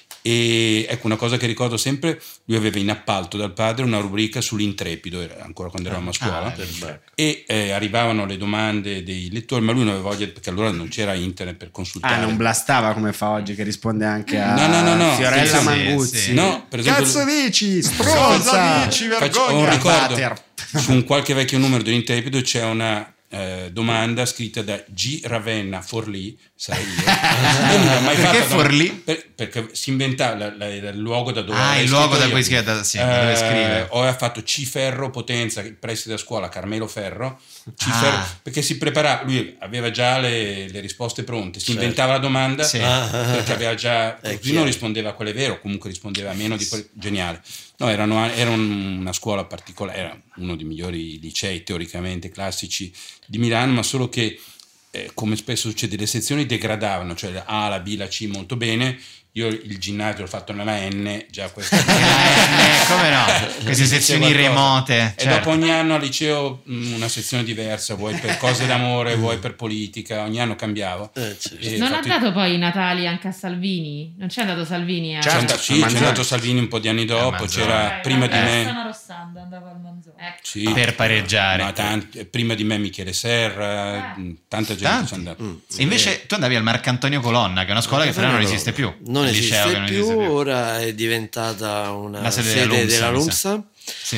E ecco, una cosa che ricordo sempre, lui aveva in appalto dal padre una rubrica sull'Intrepido, era ancora quando eravamo a scuola, e arrivavano le domande dei lettori, ma lui non aveva voglia, perché allora non c'era internet per consultare.
Non blastava come fa oggi, che risponde anche a
No.
Fiorella
Sì,
Manguzzi.
sì. No, per esempio,
Cazzo dici, stronza!
ho un ricordo
Vater.
su un qualche vecchio numero dell'Intrepido c'è una domanda scritta da G. Ravenna Forlì, sarei io. Io non l'ho mai
Perché
fatta,
Forlì?
Perché si inventava il luogo da dove
Il luogo da cui dove scrive.
ho fatto C. Ferro Potenza, il preside della scuola Carmelo Ferro, Ferro, perché si preparava, lui aveva già le risposte pronte, si inventava la domanda perché aveva già, così non rispondeva a quelle vere, o comunque rispondeva a meno di quelle, geniale. No, era una scuola particolare, era uno dei migliori licei teoricamente classici di Milano, ma solo che come spesso succede le sezioni degradavano, cioè la A, la B, la C molto bene. Io il ginnasio l'ho fatto nella N, già questa
come no? Queste sezioni remote.
E dopo ogni anno al liceo una sezione diversa, vuoi per cose d'amore, vuoi per politica, ogni anno cambiavo.
Non ha dato poi i Natali anche a Salvini? Non c'è andato Salvini?
C'è andato Salvini un po' di anni dopo, c'era prima di me.
Rossana Rossanda andava al Manzoni.
Sì,
per pareggiare.
Prima di me Michele Serra, tanta gente c'è andata.
E invece tu andavi al Marcantonio Colonna, che è una scuola che però non esiste più.
Non esiste
liceo che non esiste più.
Ora è diventata una
La
sede della LUMSA.
Sì.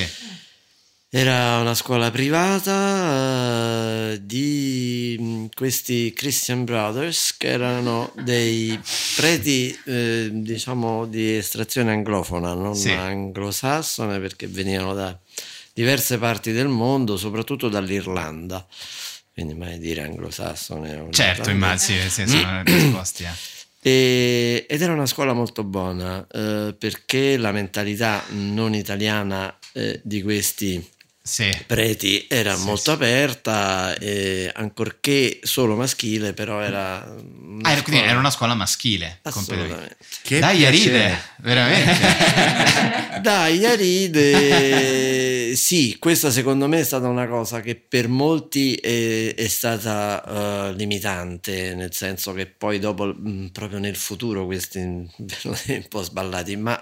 Era una scuola privata di questi Christian Brothers, che erano dei preti diciamo di estrazione anglofona, non anglosassone, perché venivano da diverse parti del mondo, soprattutto dall'Irlanda, quindi mai dire anglosassone.
Certo, immagino, sono risposti.
Ed era una scuola molto buona, perché la mentalità non italiana di questi preti era molto aperta, ancorché solo maschile, però era
quindi era una scuola maschile.
Assolutamente.
Che dai Aride, veramente.
Dai Aride, sì, questa secondo me è stata una cosa che per molti è stata limitante, nel senso che poi dopo, proprio nel futuro, questi un po' sballati, ma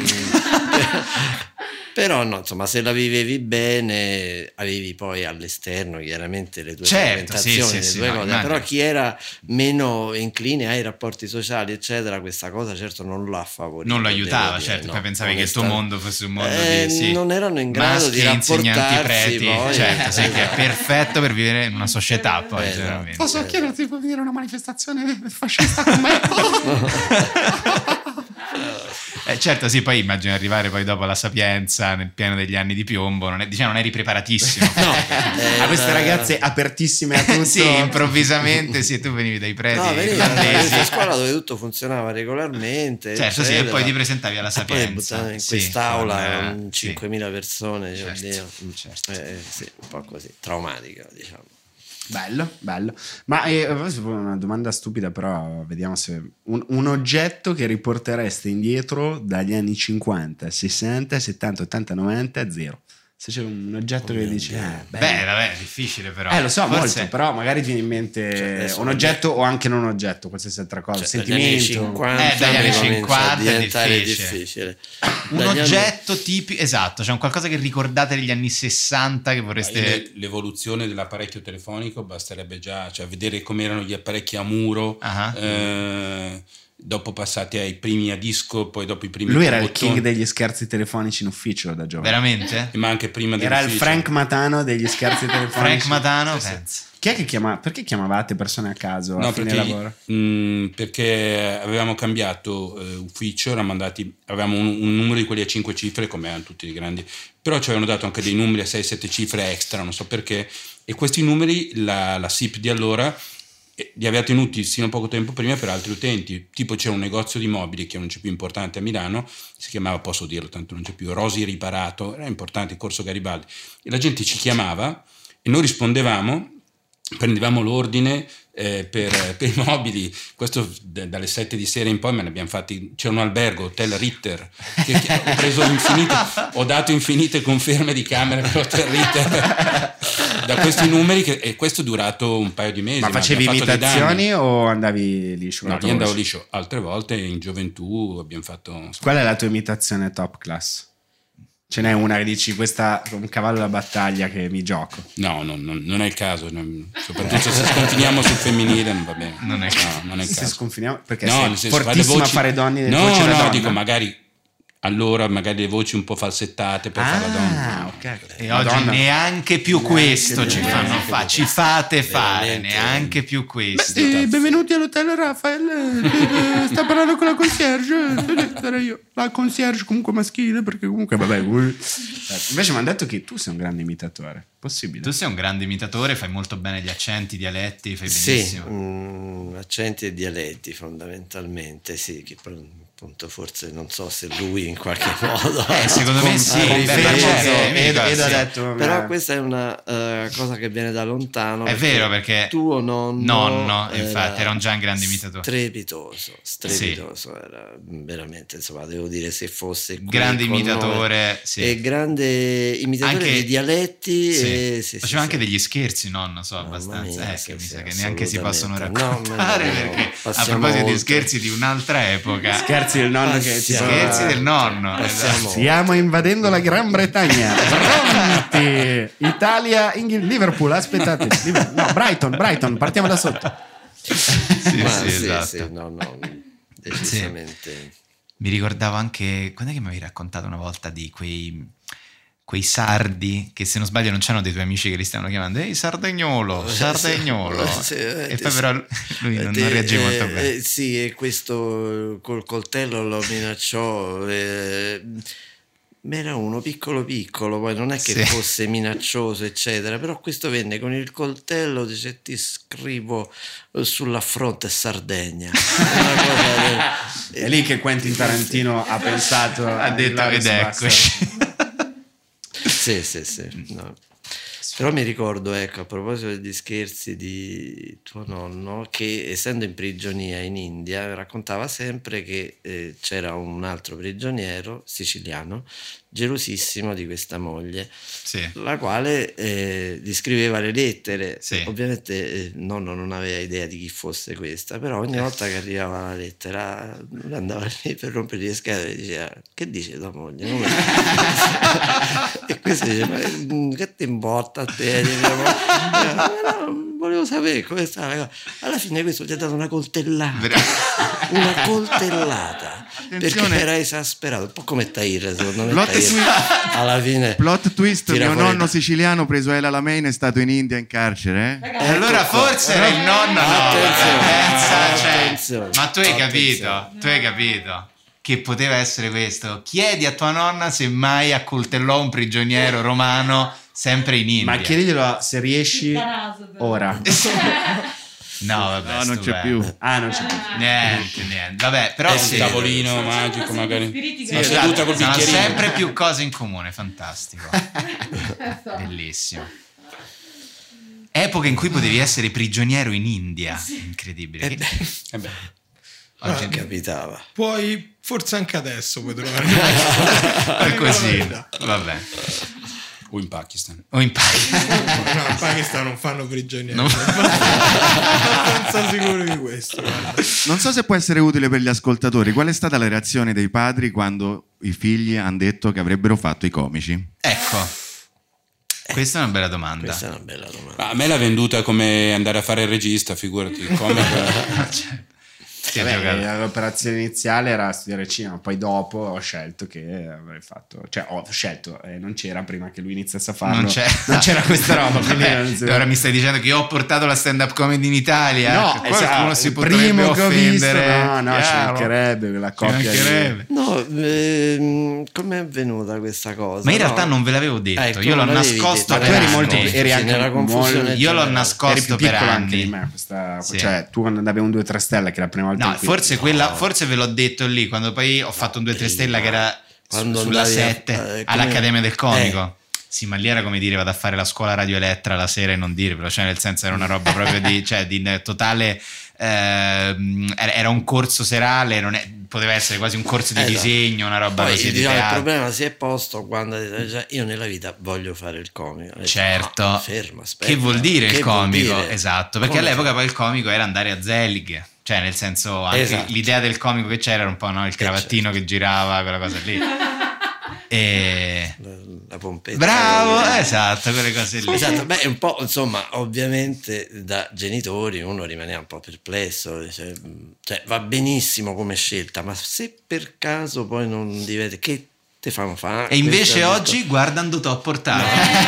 però no, insomma, se la vivevi bene, avevi poi all'esterno chiaramente le tue frequentazioni, le tue cose, però chi era meno incline ai rapporti sociali, eccetera, questa cosa certo non l'ha favorito.
Non lo aiutava, certo, poi pensavi che il tuo mondo fosse un mondo di
non erano in grado di rapportarsi,
preti,
poi,
certo, sì, che è perfetto per vivere in una società, poi generalmente.
Posso chiederti di venire a una manifestazione fascista con me?
Certo, sì, poi immagino arrivare poi dopo alla Sapienza nel pieno degli anni di piombo, non eri preparatissimo.
A queste ragazze apertissime a tutto.
Sì, improvvisamente, sì, tu venivi dai preti
irlandesi. A scuola dove tutto funzionava regolarmente.
Certo, sì, e poi ti presentavi alla Sapienza.
Poi in quest'aula 5.000 persone,
certo.
sì, un po' così, traumatica, diciamo.
Bello. Ma una domanda stupida, però vediamo se un oggetto che riportereste indietro dagli anni 50, 60, 70, 80, 90, 0. Se c'è un oggetto che dici
vabbè, è difficile però.
Lo so, forse... molto, però magari ti viene in mente un oggetto o anche non un oggetto, qualsiasi altra cosa, sentimento.
Dagli anni 50
è difficile.
Un oggetto tipico, esatto, cioè un qualcosa che ricordate degli anni 60 che vorreste...
L'evoluzione dell'apparecchio telefonico basterebbe già, cioè vedere come erano gli apparecchi a muro, dopo passati ai primi a disco, poi dopo i primi.
Lui era il king degli scherzi telefonici in ufficio da giovane.
Veramente?
Ma anche prima
era il Frank Matano degli scherzi telefonici.
Frank Matano, penso.
Chi è che chiama? Perché chiamavate persone a caso a fine lavoro?
Perché avevamo cambiato ufficio, avevamo un numero di quelli a 5 cifre come erano tutti i grandi, però ci avevano dato anche dei numeri a 6-7 cifre extra, non so perché, e questi numeri la SIP di allora li aveva tenuti sino a poco tempo prima per altri utenti. Tipo c'era un negozio di mobili che non c'è più importante a Milano, si chiamava, posso dirlo tanto non c'è più, Rosi Riparato, era importante, Corso Garibaldi, e la gente ci chiamava e noi rispondevamo, prendevamo l'ordine per i mobili. Questo dalle 7 di sera in poi me ne abbiamo fatti. C'era un albergo, Hotel Ritter, che ho preso ho dato infinite conferme di camere per Hotel Ritter da questi numeri, e questo è durato un paio di mesi.
Ma facevi imitazioni o andavi liscio?
No, io andavo liscio. Altre volte in gioventù abbiamo fatto.
Qual è la tua imitazione top class? Ce n'è una che dici questa è un cavallo da battaglia che mi gioco?
No, non è il caso, soprattutto se sconfiniamo sul femminile non va bene.
Non è il caso.
Non è il caso.
Se sconfiniamo, perché
sei
fortissima a fare donne voci da donna.
Dico magari le voci un po' falsettate per fare la donna.
Okay.
E oggi neanche più questo ci fanno fare, ci fate fare neanche più questo.
Benvenuti all'hotel Rafael, sta parlando con la concierge, sarei io, la concierge comunque maschile, perché comunque vabbè. Invece mi hanno detto che tu sei un grande imitatore, possibile?
Tu sei un grande imitatore, fai molto bene gli accenti, i dialetti, fai benissimo.
Sì, accenti e dialetti fondamentalmente, sì, che appunto forse non so se lui in qualche modo
secondo me sì,
però questa è una cosa che viene da lontano,
è vero, perché
tuo nonno
infatti era un già un grande imitatore,
strepitoso era veramente, insomma, devo dire, se fosse
grande imitatore
e grande imitatore
anche,
di dialetti
faceva anche degli scherzi, nonno, so abbastanza che mi sa che neanche si possono raccontare, perché a proposito di scherzi di un'altra epoca,
scherzi del nonno
scherzi del nonno.
Stiamo invadendo la Gran Bretagna. Pronti? Italia, Liverpool, aspettate. No, Brighton, partiamo da sotto.
Esatto.
No, decisamente.
Mi ricordavo anche, quando è che mi avevi raccontato una volta di quei sardi che, se non sbaglio, non c'erano dei tuoi amici che li stavano chiamando ehi sardegnolo e poi però lui non reagì molto bene.
Sì, e questo col coltello lo minacciò, ma era uno piccolo, poi non è che fosse minaccioso eccetera, però questo venne con il coltello, dice ti scrivo sulla fronte Sardegna.
È lì che Quentin Tarantino ha pensato,
ha detto ed eccoci.
Sì. No. Però mi ricordo, ecco, a proposito degli scherzi di tuo nonno, che essendo in prigionia in India raccontava sempre che c'era un altro prigioniero siciliano gelosissimo di questa moglie, la quale gli scriveva le lettere. Ovviamente nonno non aveva idea di chi fosse questa, però ogni volta che arrivava la lettera lui andava lì per rompere le scatole e diceva: che dice tua moglie? E questo diceva: che ti importa a te? Volevo sapere come stava. Alla fine questo gli ha dato una coltellata. Una coltellata. Perché era esasperato, un po' come Tahir, secondo me. Alla fine
plot twist, mio nonno siciliano preso El Alamein è stato in India in carcere,
E allora forse era il nonno.
Attenzione.
Ma tu hai capito che poteva essere questo? Chiedi a tua nonna se mai accoltellò un prigioniero romano sempre in India.
Ma chiediglielo se riesci ora.
No, vabbè,
no, non c'è più.
Non c'è più.
Niente. Vabbè, però
un tavolino magico, magari.
Sono sempre più cose in comune, fantastico. Bellissimo. Epoca in cui potevi essere prigioniero in India, incredibile.
Oggi capitava.
Poi forse anche adesso puoi trovare
qualcosina. Vabbè.
O in Pakistan.
No, in Pakistan non fanno prigionieri. Non sono sicuro di questo. Guarda.
Non so se può essere utile per gli ascoltatori. Qual è stata la reazione dei padri quando i figli hanno detto che avrebbero fatto i comici?
Ecco, questa è una bella domanda.
Ma a me l'ha venduta come andare a fare il regista, figurati.
L'operazione iniziale era studiare cinema, poi dopo ho scelto che avrei fatto, non c'era prima che lui iniziasse a farlo, non c'era questa roba.
Ora mi stai dicendo che io ho portato la stand up comedy in Italia?
No,
qualcuno si potrebbe
primo
offendere.
Che ho visto, ci mancherebbe la coppia.
No, com'è avvenuta questa cosa?
Ma in realtà non ve l'avevo detto, io l'ho nascosto per anni.
Eri anche confusione.
Io l'ho nascosto per anni.
Cioè, tu quando andavi un 2-3 stelle, che la prima volta.
No, forse ve l'ho detto lì quando poi ho fatto un 2-3 stella che era sulla 7 all'Accademia del Comico. Sì, ma lì era come dire vado a fare la scuola Radio Elettra la sera e non dirvelo, cioè nel senso era una roba proprio di totale era un corso serale, poteva essere quasi un corso di disegno, una roba
poi,
così di
il
teatro.
problema si è posto quando ha detto io nella vita voglio fare il comico.
Certo,
ferma, aspetta,
che vuol dire il comico?
Dire?
Esatto, perché all'epoca poi il comico era andare a Zelig, cioè nel senso anche l'idea del comico che c'era era un po' il cravattino che girava, quella cosa lì. E
la pompetta,
bravo, esatto, quelle cose lì.
Esatto, beh, un po', insomma, ovviamente da genitori uno rimane un po' perplesso, cioè va benissimo come scelta, ma se per caso poi non diventa, che te fanno fare?
E invece oggi guardando t'ho portato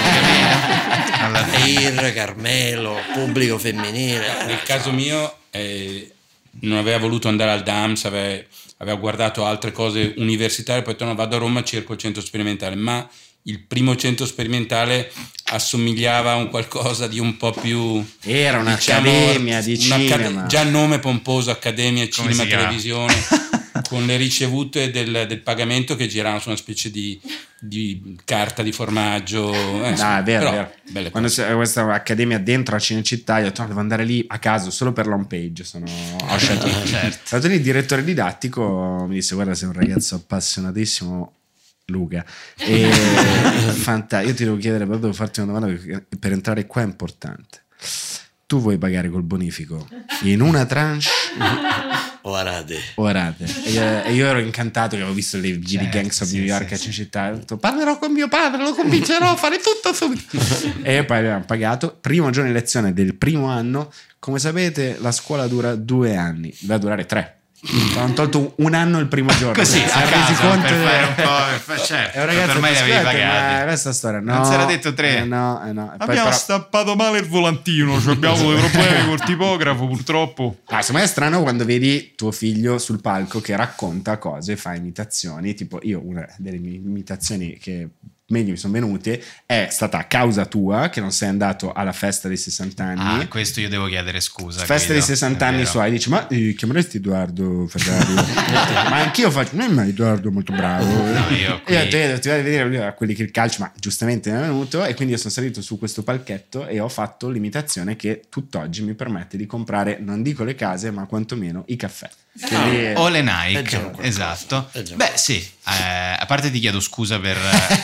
Tahir, Carmelo, pubblico femminile.
Nel caso mio non aveva voluto andare al DAMS, aveva guardato altre cose universitarie, poi vado a Roma, cerco il centro sperimentale, ma il primo centro sperimentale assomigliava a un qualcosa di un po' più,
era un'accademia di cinema,
già nome pomposo, Accademia Cinema Televisione, con le ricevute del pagamento che giravano su una specie di carta di formaggio.
È vero. Quando questa accademia dentro a Cinecittà, io ho detto devo andare lì a caso solo per l'home page, ho scelto. Certo. Il direttore didattico mi disse guarda sei un ragazzo appassionatissimo Luca e io ti devo chiedere, però devo farti una domanda perché per entrare qua è importante. Tu vuoi pagare col bonifico in una tranche
o a rate?
E io ero incantato che avevo visto le giri Gangs of New York a Cinecittà, ho detto parlerò con mio padre, lo convincerò a fare tutto subito. E poi abbiamo pagato. Primo giorno di lezione del primo anno, come sapete la scuola dura 2 anni, deve durare 3. Hanno tolto un anno il primo giorno
così a caso per fare un po', certo,
ragazzi,
ormai li avevi pagati,
ma questa storia
non si era detto 3
no.
Abbiamo stappato male il volantino, abbiamo dei problemi col tipografo purtroppo.
Secondo me è strano quando vedi tuo figlio sul palco che racconta cose, fa imitazioni, tipo io una delle mie imitazioni che mi sono venute è stata a causa tua che non sei andato alla festa dei 60 anni.
Questo io devo chiedere scusa.
Festa dei 60 anni suoi, dici ma chiameresti Edoardo Ferrari? Ma anch'io faccio, ma Edoardo molto bravo.
Io
ti vado a vedere a quelli che il calcio, ma giustamente non è venuto, e quindi io sono salito su questo palchetto e ho fatto l'imitazione che tutt'oggi mi permette di comprare, non dico le case, ma quantomeno i caffè. Quindi,
o le Nike, esatto. Beh sì, a parte ti chiedo scusa per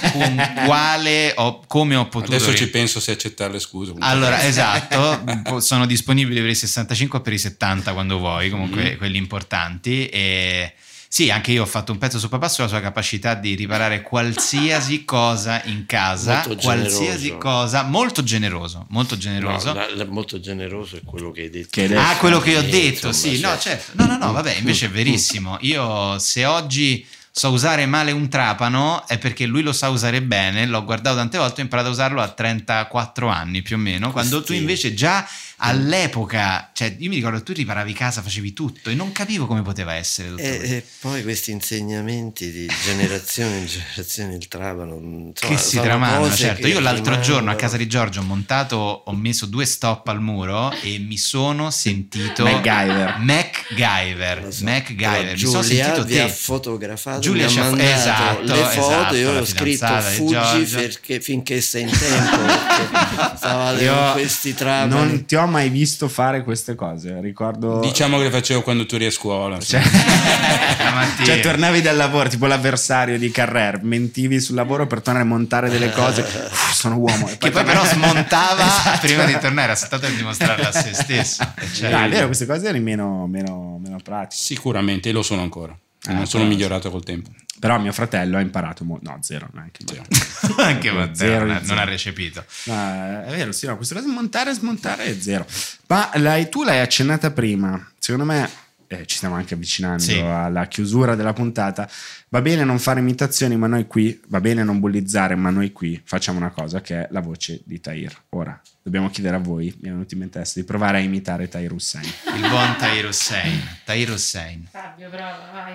come ho potuto.
Adesso ci penso se accettare le scuse.
Allora, esatto, sono disponibili per i 65 o per i 70 quando vuoi, comunque quelli importanti. E sì, anche io ho fatto un pezzo su papà sulla sua capacità di riparare qualsiasi cosa in casa, qualsiasi cosa, molto generoso.
No, molto generoso è quello che hai detto.
Quello che ho detto, insomma, sì, no, certo. No, vabbè, invece è verissimo. Io se oggi so usare male un trapano è perché lui lo sa usare bene, l'ho guardato tante volte, ho imparato a usarlo a 34 anni più o meno, quando tu invece già all'epoca, cioè io mi ricordo tu riparavi casa, facevi tutto e non capivo come poteva essere tutto
e poi questi insegnamenti di generazione in generazione, il trapano, insomma,
che si tramandano, certo. Io l'altro
rimangono...
giorno a casa di Giorgio ho messo 2 stop al muro e mi sono sentito
MacGyver.
Giulia
mi sono sentito
vi ha fotografato,
Giulia
mi ha mandato le foto,
esatto,
io ho scritto fuggi finché sei in tempo, perché stavate con questi trapani.
Non ti ho mai visto fare queste cose, ricordo.
Diciamo che le facevo quando tu eri a scuola.
Cioè tornavi dal lavoro, tipo l'avversario di Carrère, mentivi sul lavoro per tornare a montare delle cose. Sono uomo.
Che poi però smontava prima di tornare, era stato per dimostrarla a se stesso.
È vero, queste cose eri meno pratiche.
Sicuramente, e lo sono ancora. Non sono migliorato col tempo.
Però mio fratello ha imparato zero, neanche zero.
Anche zero, non ha recepito.
È vero, sì, no, queste cose montare e smontare è zero. Ma tu l'hai accennata prima, secondo me ci stiamo anche avvicinando alla chiusura della puntata. Va bene non fare imitazioni, ma noi qui, va bene non bullizzare, ma noi qui facciamo una cosa che è la voce di Tahir. Ora dobbiamo chiedere a voi, mi è venuto in mente adesso, di provare a imitare Tahir Hussein.
Il buon Tahir Hussein.
Fabio, prova, vai.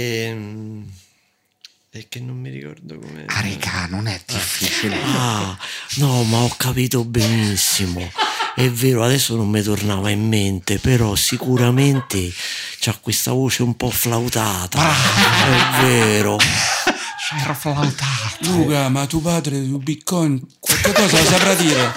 È che non mi ricordo come.
Raga, non è difficile.
No, ma ho capito benissimo. È vero, adesso non mi tornava in mente, però sicuramente c'ha questa voce un po' flautata. È vero.
C'ero flautato.
Luca, ma tuo padre su Bitcoin qualche cosa lo saprà dire?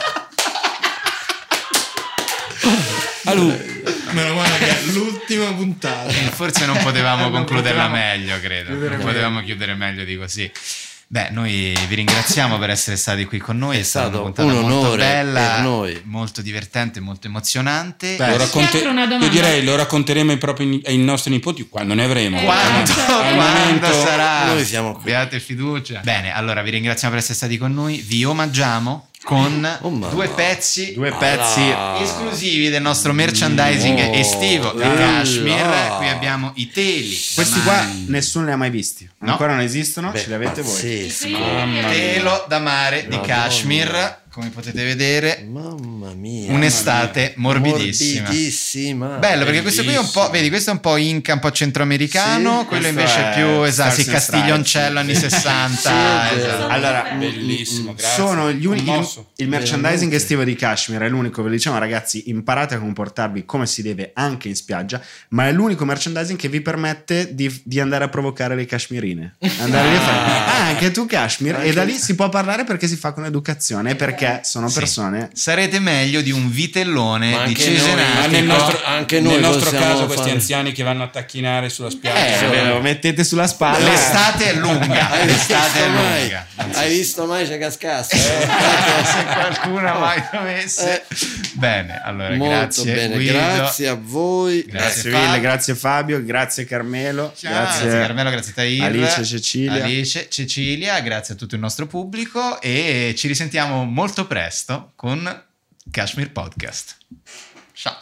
Allora,
meno male che è l'ultima puntata.
Forse non potevamo concluderla meglio, credo. Non potevamo chiudere meglio di così. Beh, noi vi ringraziamo per essere stati qui con noi. È stata una puntata molto bella, per noi. Molto divertente, molto emozionante.
Io direi lo racconteremo ai nostri nipoti quando ne avremo.
Quando sarà?
Noi siamo qui.
Abbiate fiducia. Bene, allora vi ringraziamo per essere stati con noi. Vi omaggiamo con due pezzi esclusivi del nostro merchandising estivo di Kashmir. Qui abbiamo i teli.
Questi qua nessuno li ha mai visti, ancora non esistono. Ce li avete voi.
Telo da mare di Kashmir, come potete vedere.
Mamma mia,
un'estate morbidissima. Bello, perché questo qui è un po', vedi, questo è un po' inca, un po' centroamericano, quello invece è più Castiglioncello anni 60.
Allora,
bellissimo, grazie.
Sono gli unici. Il merchandising estivo di Kashmir è l'unico, ve lo diciamo ragazzi, imparate a comportarvi come si deve anche in spiaggia, ma è l'unico merchandising che vi permette di andare a provocare le kashmirine, andare lì a fare anche tu Kashmir, e da lì si può parlare perché si fa con educazione, perché sono persone.
Sarete meglio di un vitellone di Cesenatico.
Anche noi nel nostro caso questi anziani che vanno a tacchinare sulla spiaggia,
lo mettete sulla spalla.
L'estate è lunga.
Hai visto mai c'è cascasse?
Se qualcuno ha mai dovesse. Bene, allora
molto
grazie
bene,
Guido.
Grazie a voi,
grazie mille, grazie Fabio, grazie Carmelo,
grazie Carmelo, grazie Tahir,
Alice,
Cecilia, grazie a tutto il nostro pubblico e ci risentiamo molto presto con Kashmir Podcast. Ciao.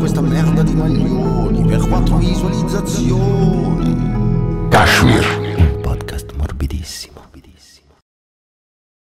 questa merda di maglioni per 4 visualizzazioni.
Kashmir.